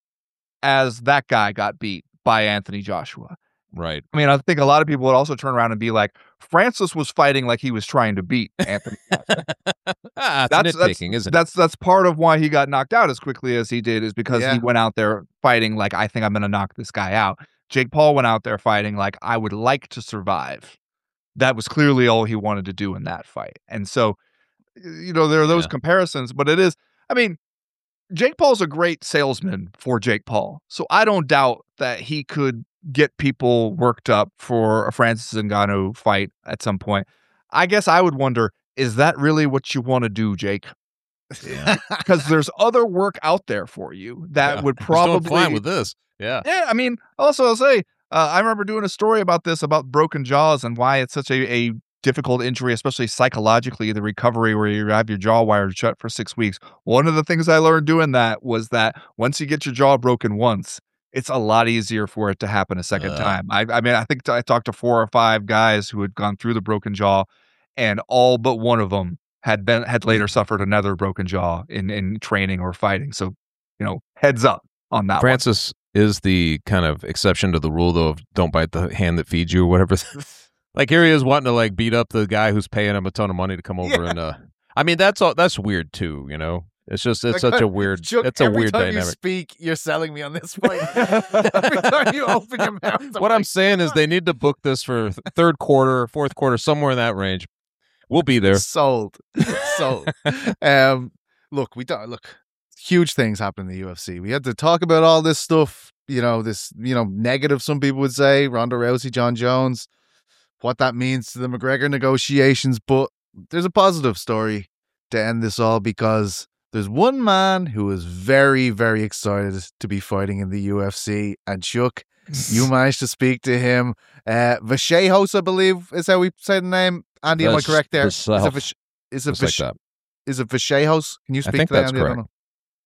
as that guy got beat by Anthony Joshua. Right. I mean, I think a lot of people would also turn around and be like, Francis was fighting like he was trying to beat Anthony Joshua. Ah, it's That's- nitpicking, isn't it? That's that's part of why he got knocked out as quickly as he did, is because Yeah. he went out there fighting like, I think I'm going to knock this guy out. Jake Paul went out there fighting like, I would like to survive. That was clearly all he wanted to do in that fight. And so, you know, there are those Yeah. comparisons, but it is, I mean, Jake Paul's a great salesman for Jake Paul. So I don't doubt that he could get people worked up for a Francis Ngannou fight at some point. I guess I would wonder, is that really what you want to do, Jake? Yeah. Because there's other work out there for you that Yeah. would He's doing probably fine with this. Yeah. yeah, I mean, also I'll say, uh, I remember doing a story about this, about broken jaws and why it's such a, a difficult injury, especially psychologically, the recovery where you have your jaw wired shut for six weeks. One of the things I learned doing that was that once you get your jaw broken once, it's a lot easier for it to happen a second Uh. time. I, I mean, I think I talked to four or five guys who had gone through the broken jaw, and all but one of them had been had later suffered another broken jaw in, in training or fighting. So, you know, heads up on that one. Francis is the kind of exception to the rule, though, of don't bite the hand that feeds you or whatever. Like here he is wanting to like beat up the guy who's paying him a ton of money to come over Yeah. and uh I mean that's all that's weird too, you know. It's just it's Like, such a weird Chuck, it's a every weird time you dynamic. speak, you're selling me on this fight. Every time you open your mouth, I'm What I'm like, saying is they need to book this for th- third quarter, fourth quarter, somewhere in that range. We'll be there. sold, sold. um, look, we don't look. Huge things happen in the U F C. We had to talk about all this stuff. You know, this you know negative. Some people would say Ronda Rousey, John Jones, what that means to the McGregor negotiations. But there's a positive story to end this all, because there's one man who is very, very excited to be fighting in the U F C. And Chuck, you managed to speak to him. Uh, Vachejos, I believe, is how we say the name. Andy, am I That's correct there? the Is it South. Vash- is it Just like Vash- that. is it Vachejos? Can you I speak think to that, that's Andy? I don't correct. know.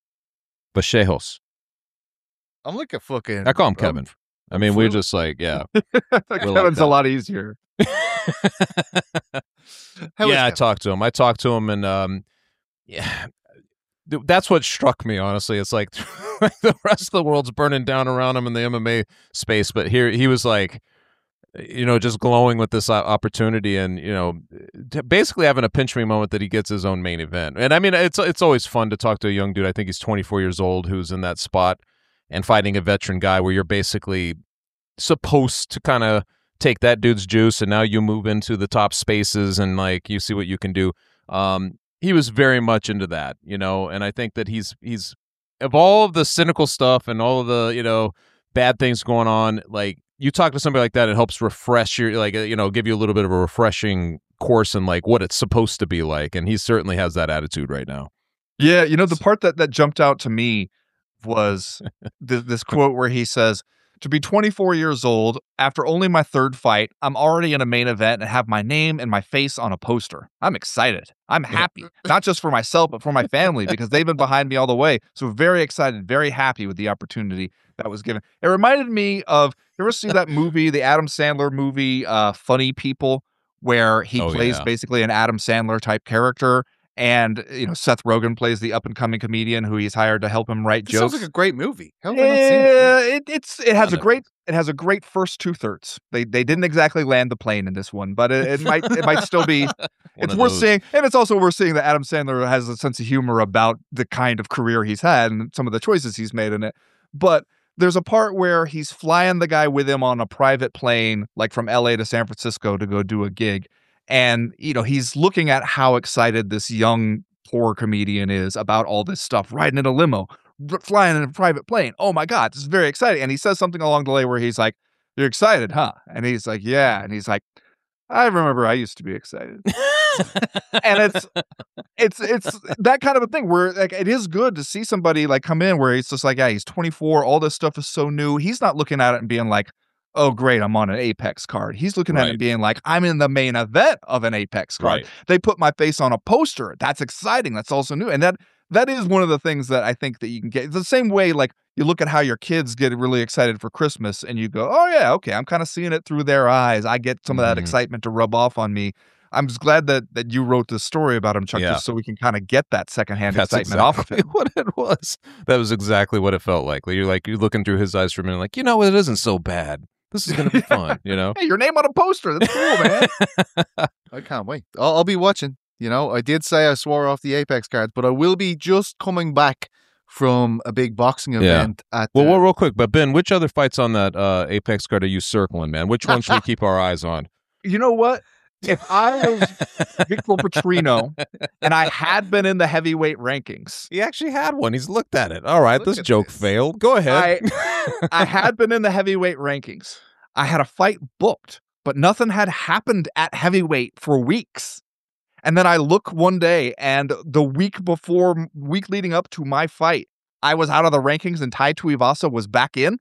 Vachejos. I'm like a fucking. I call him I'm- Kevin. I mean, we're Flu. just like, yeah. Kevin's like a that. lot easier. How is yeah, I Kevin? talked to him. I talked to him, and um, yeah, th- that's what struck me. Honestly, it's like the rest of the world's burning down around him in the M M A space, but here he was like, you know, just glowing with this o- opportunity, and you know, t- basically having a pinch me moment that he gets his own main event. And I mean, it's it's always fun to talk to a young dude. I think he's twenty-four years old, who's in that spot and fighting a veteran guy where you're basically supposed to kind of take that dude's juice, and now you move into the top spaces and like you see what you can do. Um, he was very much into that, you know, and I think that he's he's of all of the cynical stuff and all of the, you know, bad things going on, like you talk to somebody like that, it helps refresh your, like, you know, give you a little bit of a refreshing course in like what it's supposed to be like, and he certainly has that attitude right now. Yeah, you know, the part that, that jumped out to me was th- this quote where he says, to be twenty-four years old, after only my third fight, I'm already in a main event and have my name and my face on a poster. I'm excited. I'm happy, not just for myself, but for my family, because they've been behind me all the way. So very excited, very happy with the opportunity that was given. It reminded me of, you ever see that movie, the Adam Sandler movie, uh, Funny People, where he Oh, plays yeah. basically an Adam Sandler type character. And, you know, Seth Rogen plays the up-and-coming comedian who he's hired to help him write This jokes. sounds like a great movie. How have I not seen it? Yeah, it, it's it has a Kinda. great it has a great first two thirds. They they didn't exactly land the plane in this one, but it, it might it might still be. One It's of worth those. seeing, and it's also worth seeing that Adam Sandler has a sense of humor about the kind of career he's had and some of the choices he's made in it. But there's a part where he's flying the guy with him on a private plane, like from L A to San Francisco to go do a gig, and you know he's looking at how excited this young poor comedian is about all this stuff, riding in a limo, r- flying in a private plane. Oh my God, this is very exciting. And he says something along the way where he's like, "You're excited, huh?" And he's like, "Yeah." And he's like, "I remember I used to be excited." And it's it's it's that kind of a thing where like it is good to see somebody like come in where he's just like, yeah, he's twenty-four, all this stuff is so new. He's not looking at it and being like, "Oh great, I'm on an Apex card." He's looking at it Right. and being like, "I'm in the main event of an Apex card." Right. They put my face on a poster. That's exciting. That's also new. And that that is one of the things that I think that you can get. It's the same way like you look at how your kids get really excited for Christmas and you go, "Oh yeah, okay, I'm kind of seeing it through their eyes. I get some of that Mhm. excitement to rub off on me." I'm just glad that that you wrote this story about him, Chuck, Yeah. just so we can kind of get that secondhand That's excitement off of exactly him. what it was. That was exactly what it felt like. Like, You're like you're looking through his eyes for a minute, like, you know, it isn't so bad. This is gonna be fun, you know. Hey, your name on a poster. That's cool, man. I can't wait. I'll, I'll be watching. You know, I did say I swore off the Apex cards, but I will be just coming back from a big boxing event at. Well, uh, well, real quick, but Ben, which other fights on that uh, Apex card are you circling, man? Which one should we keep our eyes on? You know what? If I was Victor Petrino and I had been in the heavyweight rankings, He actually had one. He's looked at it. All right, Look this at joke this. failed. Go ahead. I had been in the heavyweight rankings. I had a fight booked, but nothing had happened at heavyweight for weeks. And then I look one day and the week before, week leading up to my fight, I was out of the rankings and Tai Tuivasa was back in.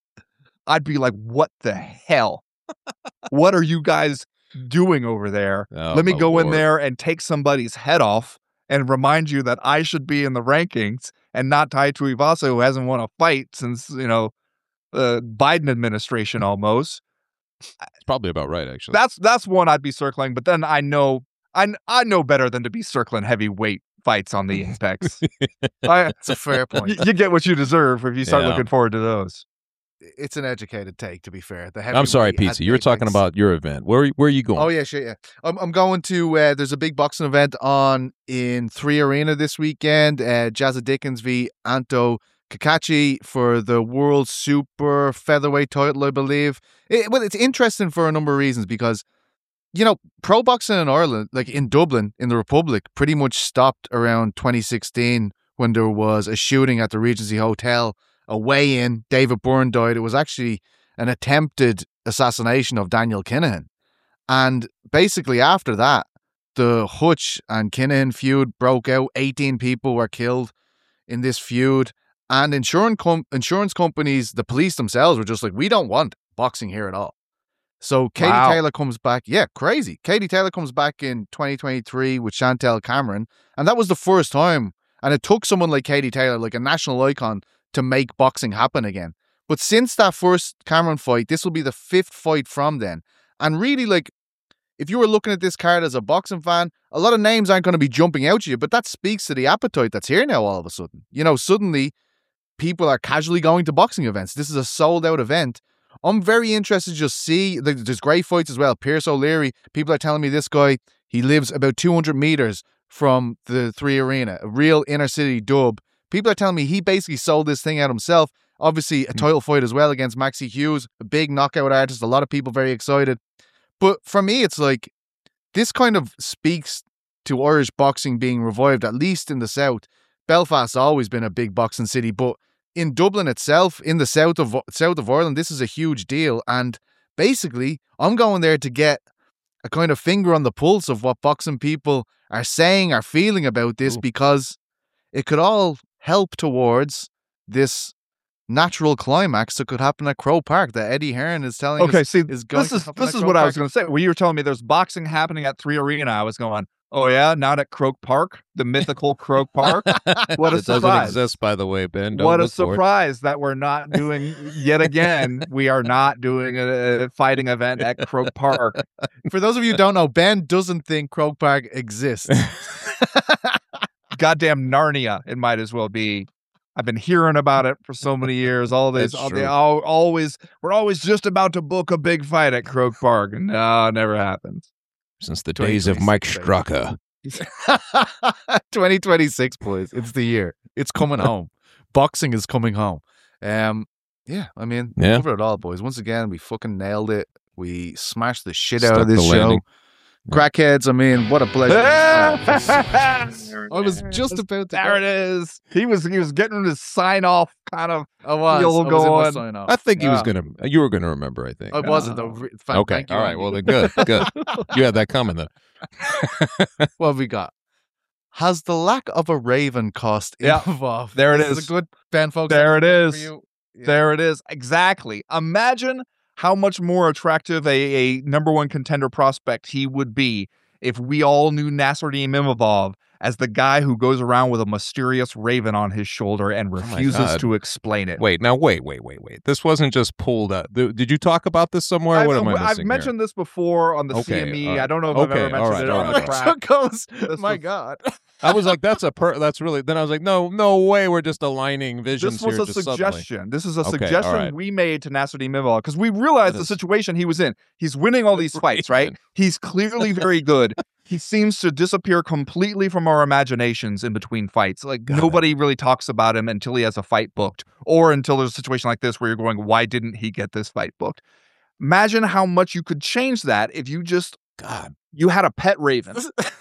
I'd be like, what the hell? What are you guys doing over there? Oh, Let me my go in Lord. there and take somebody's head off and remind you that I should be in the rankings and not Tai Tuivasa, who hasn't won a fight since, you know, the Biden administration almost. It's probably about right, actually. That's that's one I'd be circling, but then I know I I know better than to be circling heavyweight fights on the Apex. I, It's a fair point. you, you get what you deserve if you start Yeah. looking forward to those. It's an educated take, to be fair. The I'm sorry, heavyweight at Pizza. You were talking Apex- about your event. Where where are you going? Oh yeah, shit, yeah. I'm I'm going to. Uh, there's a big boxing event on in Three Arena this weekend. Uh, Jazza Dickens v Anto Kakachi for the World Super Featherweight title, I believe. It, well, it's interesting for a number of reasons because, you know, pro boxing in Ireland, like in Dublin, in the Republic, pretty much stopped around twenty sixteen when there was a shooting at the Regency Hotel. A weigh-in, David Byrne died. It was actually an attempted assassination of Daniel Kinahan. And basically after that, the Hutch and Kinahan feud broke out. eighteen people were killed in this feud. And insurance, com- insurance companies, the police themselves were just like, we don't want boxing here at all. So Katie Wow. Taylor comes back. Yeah, crazy. Katie Taylor comes back in twenty twenty-three with Chantel Cameron. And that was the first time. And it took someone like Katie Taylor, like a national icon, to make boxing happen again. But since that first Cameron fight, this will be the fifth fight from then. And really, like, if you were looking at this card as a boxing fan, a lot of names aren't going to be jumping out at you, but that speaks to the appetite that's here now all of a sudden. You know, suddenly people are casually going to boxing events. This is a sold out event. I'm very interested to just see, like, there's great fights as well. Pierce O'Leary, people are telling me this guy, he lives about two hundred meters from the Three Arena, a real inner city dub. People are telling me he basically sold this thing out himself. Obviously, a title fight as well against Maxie Hughes, a big knockout artist. A lot of people very excited. But for me, it's like, this kind of speaks to Irish boxing being revived, at least in the South. Belfast's always been a big boxing city, but in Dublin itself, in the south of south of Ireland, this is a huge deal. And basically, I'm going there to get a kind of finger on the pulse of what boxing people are saying, are feeling about this, Ooh. because it could all help towards this natural climax that could happen at Croke Park that Eddie Hearn is telling Okay, us see, is going this to is happen this at is Croke what I Park. was going to say. When you were telling me there's boxing happening at Three Arena, I was going, oh yeah, not at Croke Park, the mythical Croke Park. What a it doesn't surprise! exist, by the way, Ben. Don't What a look for it. surprise that we're not doing yet again. We are not doing a, a fighting event at Croke Park. For those of you who don't know, Ben doesn't think Croke Park exists. Goddamn Narnia, it might as well be. I've been hearing about it for so many years. All these, That's all, they true. all, always, we're always just about to book a big fight at Croke Park, and no, it never happens. Since the days of Mike Straka. twenty twenty-six, boys. It's the year. It's coming home. Boxing is coming home. Um, yeah, I mean, we Yeah. covered it all, boys. Once again, we fucking nailed it. We smashed the shit Stuck out of this the show. landing. Crackheads, I mean, what a pleasure. I I was just about to There it is. He was he was getting his sign off kind of. I was. You'll I was go in my on. sign off. I think he was Yeah. gonna. You were gonna remember. I think. I wasn't though. Re- thank- Okay. thank you, All right. Andy. Well, then good. Good. You had that coming then. What have we got? Has the lack of a raven cost Yeah. involved? There it This is. a good Ben folks. There it for is. you. Yeah. There it is. Exactly. Imagine how much more attractive a, a number one contender prospect he would be if we all knew Nasruddin Imavov as the guy who goes around with a mysterious raven on his shoulder and my refuses God. to explain it. Wait. Now. Wait. Wait. Wait. Wait. This wasn't just pulled out. Th- Did you talk about this somewhere? I've, what am I I've missing mentioned this before on the Okay, C M E. all right. I don't know if I've Okay, ever all mentioned right, it all on right, the all crack. Chuck goes, This my was- God. here? I was like, "That's a per. That's really." Then I was like, "No, no way. We're just aligning visions This was here." a just suddenly. suggestion. This is a Okay, all suggestion right. we made to Nasruddin Imavov because we realized That the is- situation he was in. He's winning all these fights, right? Raven. He's clearly very good. He seems to disappear completely from our imaginations in between fights. Like Got it. nobody really talks about him until he has a fight booked, or until there's a situation like this where you're going, "Why didn't he get this fight booked?" Imagine how much you could change that if you just God. you had a pet raven.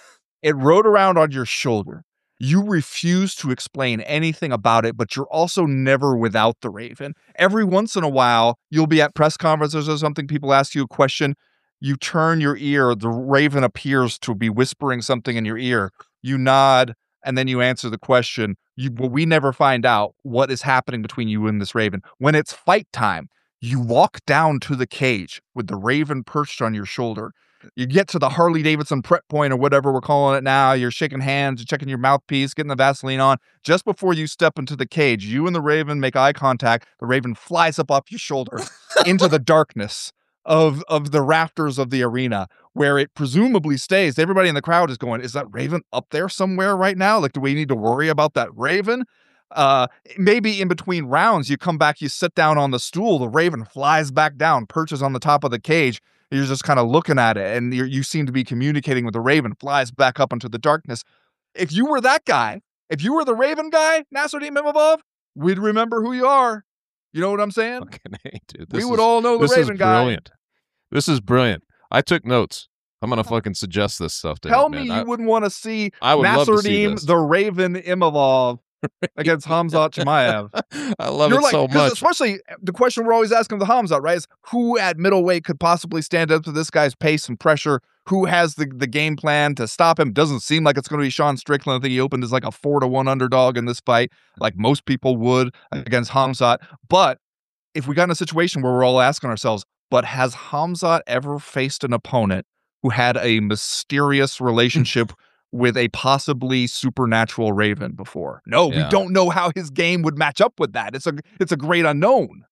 It rode around on your shoulder. You refuse to explain anything about it, but you're also never without the raven. Every once in a while, you'll be at press conferences or something, people ask you a question, you turn your ear, the raven appears to be whispering something in your ear. You nod, and then you answer the question. You, well, we never find out what is happening between you and this raven. When it's fight time, you walk down to the cage with the raven perched on your shoulder. You get to the Harley Davidson prep point or whatever we're calling it now. You're shaking hands, you're checking your mouthpiece, getting the Vaseline on. Just before you step into the cage, you and the raven make eye contact. The raven flies up off your shoulder into the darkness of, of the rafters of the arena where it presumably stays. Everybody in the crowd is going, is that raven up there somewhere right now? Like, do we need to worry about that raven? Uh, maybe in between rounds, you come back, you sit down on the stool, the raven flies back down, perches on the top of the cage. You're just kind of looking at it, and you're, you seem to be communicating with the raven, flies back up into the darkness. If you were that guy, if you were the raven guy, Nasruddin Imavov, we'd remember who you are. You know what I'm saying? Fucking A, dude. We This would is- all know the This is raven guy. brilliant. This is brilliant. I took notes. I'm gonna fucking suggest this stuff to Tell him, me man. you I, wouldn't want to see I would love to see Nasruddin this. the Raven Imavov against Hamzat Chimaev. I love You're it like, so 'cause much. especially the question we're always asking the Hamzat, right? Is who at middleweight could possibly stand up to this guy's pace and pressure? Who has the, the game plan to stop him? Doesn't seem like it's going to be Sean Strickland. I think he opened as like a four to one underdog in this fight, like most people would against Hamzat. But if we got in a situation where we're all asking ourselves, but has Hamzat ever faced an opponent who had a mysterious relationship with a possibly supernatural raven before? No, Yeah. we don't know how his game would match up with that. It's a it's a great unknown.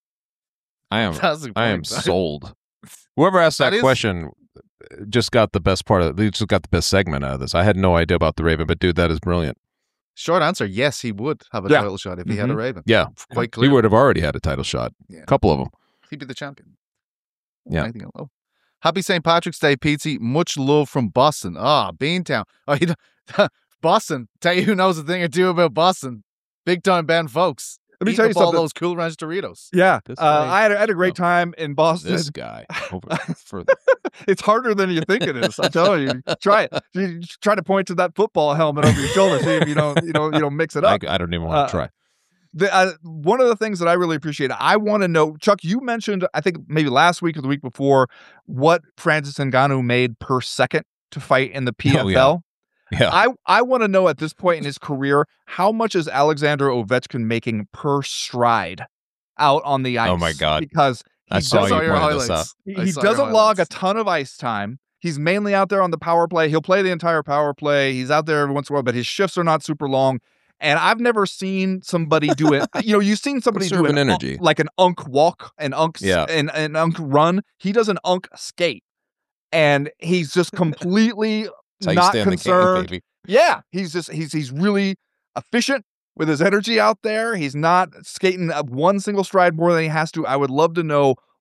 I am. That's the I am point. sold. Whoever asked that, That is- question just got the best part of it. They just got the best segment out of this. I had no idea about the Raven, but dude, that is brilliant. Short answer, yes, he would have a Yeah. title shot if he had a Mhm. raven. Yeah, Quite he clear. would have already had a title shot. Yeah. A couple of them. He'd be the champion. Yeah. Anything else? Oh. Happy Saint Patrick's Day, Pizzi. Much love from Boston. Ah, Beantown. Oh, he, Boston. Tell you who knows a thing or two about Boston. Big time Ben folks. Let me Eating tell you up all something. those Cool Ranch Doritos. Yeah, This uh, guy- I, had a, I had a great no. time in Boston. This guy over further. It's harder than you think it is. I'm telling you. Try it. You try to point to that football helmet over your shoulder. See if you don't, you know, you don't mix it I, up. I don't even want Uh, to try. The, uh, one of the things that I really appreciate, I want to know, Chuck, you mentioned, I think maybe last week or the week before, what Francis Ngannou made per second to fight in the P F L. Oh, yeah. Yeah, I, I want to know at this point in his career, how much is Alexander Ovechkin making per stride out on the ice? Oh, my God. Because I he saw doesn't- you your pointed this highlights. he, I he saw your doesn't log a highlights. ton of ice time. He's mainly out there on the power play. He'll play the entire power play. He's out there every once in a while, but his shifts are not super long. And I've never seen somebody do it. You know, you've seen somebody do Conserving an, energy. like an unk walk, an unk, Yeah. an, an unk run. He does an unk skate, and he's just completely That's how you not stay in the game, concerned. baby. Yeah, he's just he's he's really efficient with his energy out there. He's not skating up one single stride more than he has to. I would love to know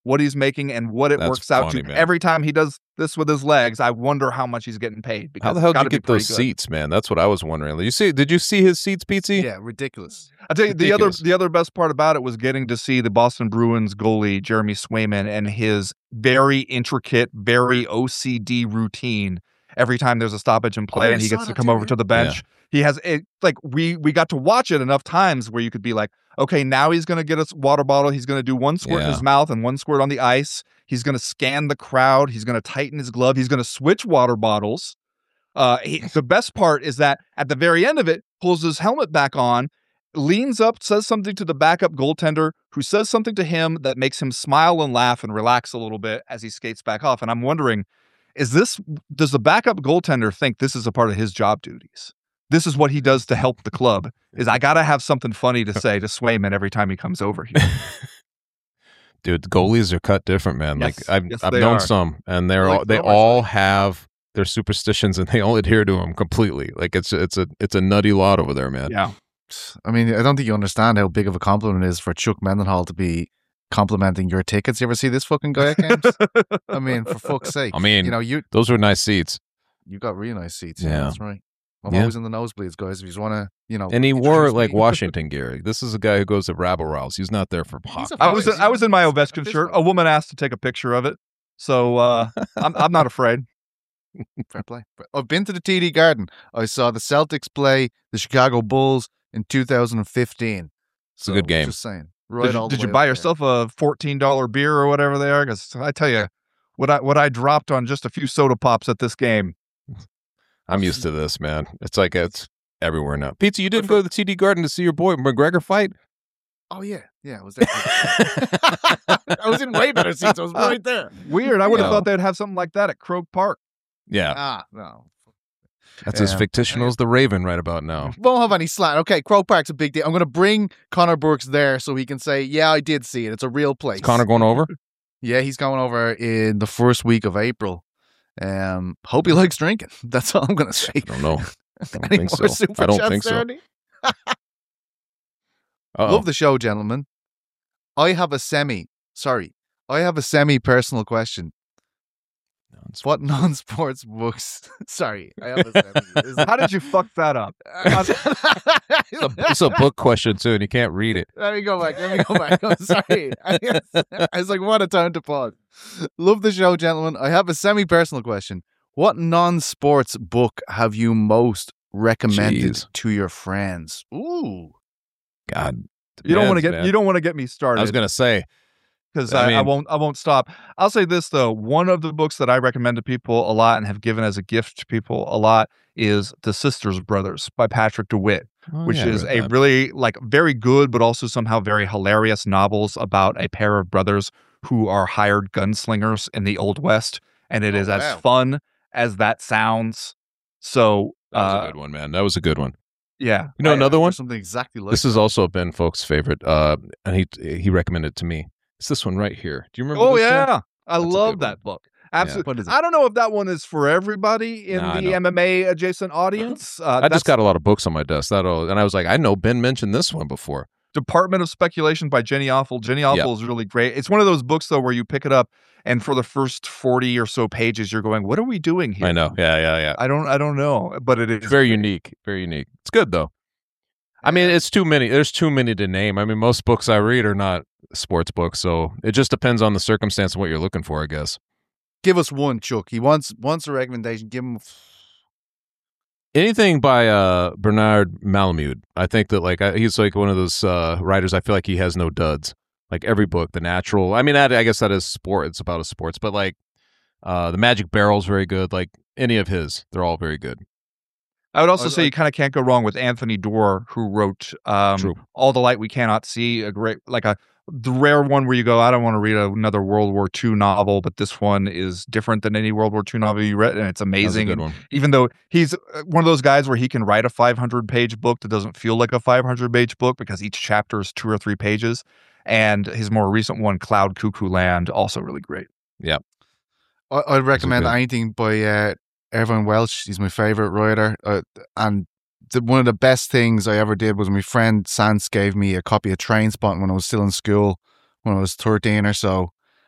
what he's making, and what it That's works out funny, to. man. Every time he does this with his legs, I wonder how much he's getting paid. Because How the hell it's did gotta you be get those pretty good. seats, man? That's what I was wondering. You see? Did you see his seats, Pizzy? Yeah, ridiculous. I'll tell you the other Ridiculous. the other best part about it was getting to see the Boston Bruins goalie Jeremy Swayman and his very intricate, very O C D routine every time there's a stoppage in play Oh, and you he saw gets to that come too, over yeah? to the bench. He has it like we we got to watch it enough times where you could be like, okay, now he's going to get a water bottle. He's going to do one squirt in Yeah. his mouth and one squirt on the ice. He's going to scan the crowd. He's going to tighten his glove. He's going to switch water bottles. Uh, he, the best part is that at the very end of it, pulls his helmet back on, leans up, says something to the backup goaltender, who says something to him that makes him smile and laugh and relax a little bit as he skates back off. And I'm wondering, is this, does the backup goaltender think this is a part of his job duties? This is what he does to help the club. Is I gotta have something funny to say to Swayman every time he comes over here. Dude, the goalies are cut different, man. Yes. Like I've Yes, I've they known are. some, and they're Like all, they throwers, all like. have their superstitions, and they all adhere to them completely. Like it's it's a it's a nutty lot over there, man. Yeah. I mean, I don't think you understand how big of a compliment it is for Chuck Mendenhall to be complimenting your tickets. You ever see this fucking guy at games? I mean, for fuck's sake. I mean, you know, you those were nice seats, you got really nice seats. Yeah. Yeah, that's right. I'm Yeah. always in the nosebleeds, guys. If you want to, you know. and he wore introduce like me. Washington gear. This is a guy who goes to rabble rouse. He's not there for hockey. a I was Nice. I was in my He's a Ovechkin fist shirt. bump. A woman asked to take a picture of it, so uh, I'm I'm not afraid. Fair play. I've been to the T D Garden. I saw the Celtics play the Chicago Bulls in two thousand fifteen. It's a good game. Just saying. Right Did, all you- the did you way buy up there. yourself a fourteen dollar beer or whatever they are? Because I tell you, what I what I dropped on just a few soda pops at this game. I'm used to this, man. It's like it's everywhere now. Pizza, you didn't go to the T D Garden to see your boy McGregor fight? Oh yeah, yeah. I was there. I was in way better seats. I was right there. Weird. I would have Yeah. thought they'd have something like that at Croke Park. Yeah, Ah, no. that's as Yeah. fictional as the Raven right about now. Won't have any slant. Okay, Croke Park's a big deal. I'm going to bring Connor Burks there so he can say, "Yeah, I did see it. It's a real place." Is Connor going over? Yeah, he's going over in the first week of April. Um, hope he likes drinking. That's all I'm going to say. I don't know. I don't Any think more so. super I don't chats think there, so. Andy? Uh-oh. Love the show, gentlemen. I have a semi. Sorry, I have a semi-personal question. What non-sports books? Sorry, I have a semi. Is- How did you fuck that up? It's a, it's a book question too, and you can't read it. Let me go back. Let me go back. I'm sorry. I, I was like, what a time to pause. Love the show, gentlemen. I have a semi-personal question. What non-sports book have you most recommended Jeez. to your friends? Ooh. God, You don't want to depends, get man. you don't want to get me started. I was gonna say, because I I, I mean- won't I won't stop. I'll say this though, one of the books that I recommend to people a lot and have given as a gift to people a lot is The Sisters Brothers by Patrick DeWitt, Oh, which yeah, I is read a that. really like very good but also somehow very hilarious novels about a pair of brothers who are hired gunslingers in the Old West, and it Oh, is as wow. fun as that sounds. So That was uh, a good one, man. That was a good one. yeah, You know, I- another I- one. Something exactly like This that. has also been folks' favorite, uh, and he he recommended it to me. It's this one right here. Do you remember? oh this one? yeah, I That's a love good that book. Absolutely. What is it? I don't know if that one is for everybody in Nah, I the know. M M A adjacent audience. Uh, I that's just got a lot of books on my desk. That all, and I was like, I know Ben mentioned this one before. Department of Speculation by Jenny Offel. Jenny Offel is really great. It's one of those books though where you pick it up and for the first forty or so pages you're going, what are we doing here? I know. Yeah, yeah, yeah. I don't I don't know, but it is Very unique. Very unique. It's good though. I mean, it's too many. There's too many to name. I mean, most books I read are not sports books, so it just depends on the circumstance and what you're looking for, I guess. Give us one, Chuck. He wants wants a recommendation. Give him. Anything by uh, Bernard Malamud. I think that like I, he's like one of those uh, writers. I feel like he has no duds. Like every book, The Natural. I mean, that, I guess that is sport. It's about a sports, but like uh, The Magic Barrel's very good. Like any of his, they're all very good. I would also I- say I- you kind of can't go wrong with Anthony Doerr, who wrote um, True. All the Light We Cannot See, a great, like a the rare one where you go, I don't want to read another World War Two novel, but this one is different than any World War Two novel you read, and it's That's a amazing. good And one. even though he's uh, one of those guys where he can write a five hundred page book that doesn't feel like a five hundred page book because each chapter is two or three pages. And his more recent one, Cloud Cuckoo Land, also really great. I, I'd recommend good. anything by uh, Evan Welch. He's my favorite writer, uh, and the, one of the best things I ever did was my friend Sans gave me a copy of Trainspotting when I was still in school, when I was thirteen or so,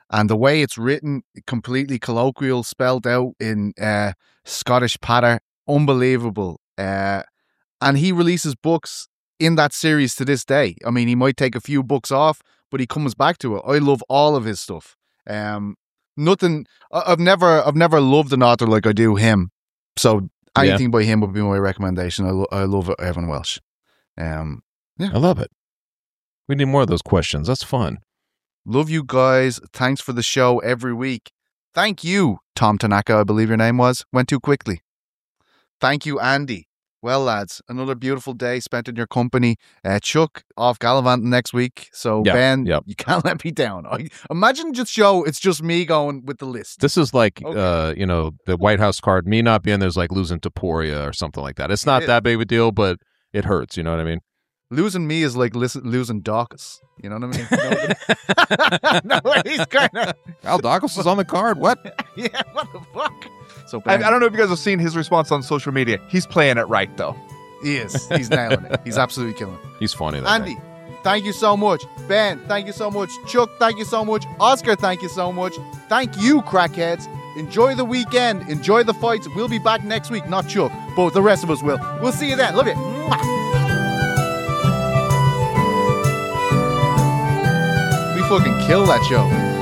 and the way it's written, completely colloquial, spelled out in uh, Scottish patter, unbelievable. Uh, and he releases books in that series to this day. I mean, he might take a few books off, but he comes back to it. I love all of his stuff. Um, nothing. I- I've never, I've never loved an author like I do him. So anything by him would be my recommendation. I, lo- I love Evan Welsh. Um, I love it. We need more of those questions. That's fun. Love you guys. Thanks for the show every week. Thank you, Tom Tanaka, I believe your name was. Went too quickly. Thank you, Andy. Well, lads, another beautiful day spent in your company. Uh, Chuck off gallivanting next week. So, Yep, Ben, yep. you can't let me down. I, imagine just show it's just me going with the list. This is like, Okay. uh, you know, the White House card. Me not being there's like losing to Poria or something like that. It's not It- that big of a deal, but it hurts. You know what I mean? Losing me is like listen, losing Dawkins. You know what I mean? No, no he's kind of, Al Douglas is on the card. What? yeah, what the fuck? So, I, Ben, I don't know if you guys have seen his response on social media. He's playing it right, though. he is. He's nailing it. He's absolutely killing it. He's funny. That guy. Andy, thank you so much. Ben, thank you so much. Chuck, thank you so much. Oscar, thank you so much. Thank you, crackheads. Enjoy the weekend. Enjoy the fights. We'll be back next week. Not Chuck, but the rest of us will. We'll see you then. Love you. Mwah. We fucking kill that show.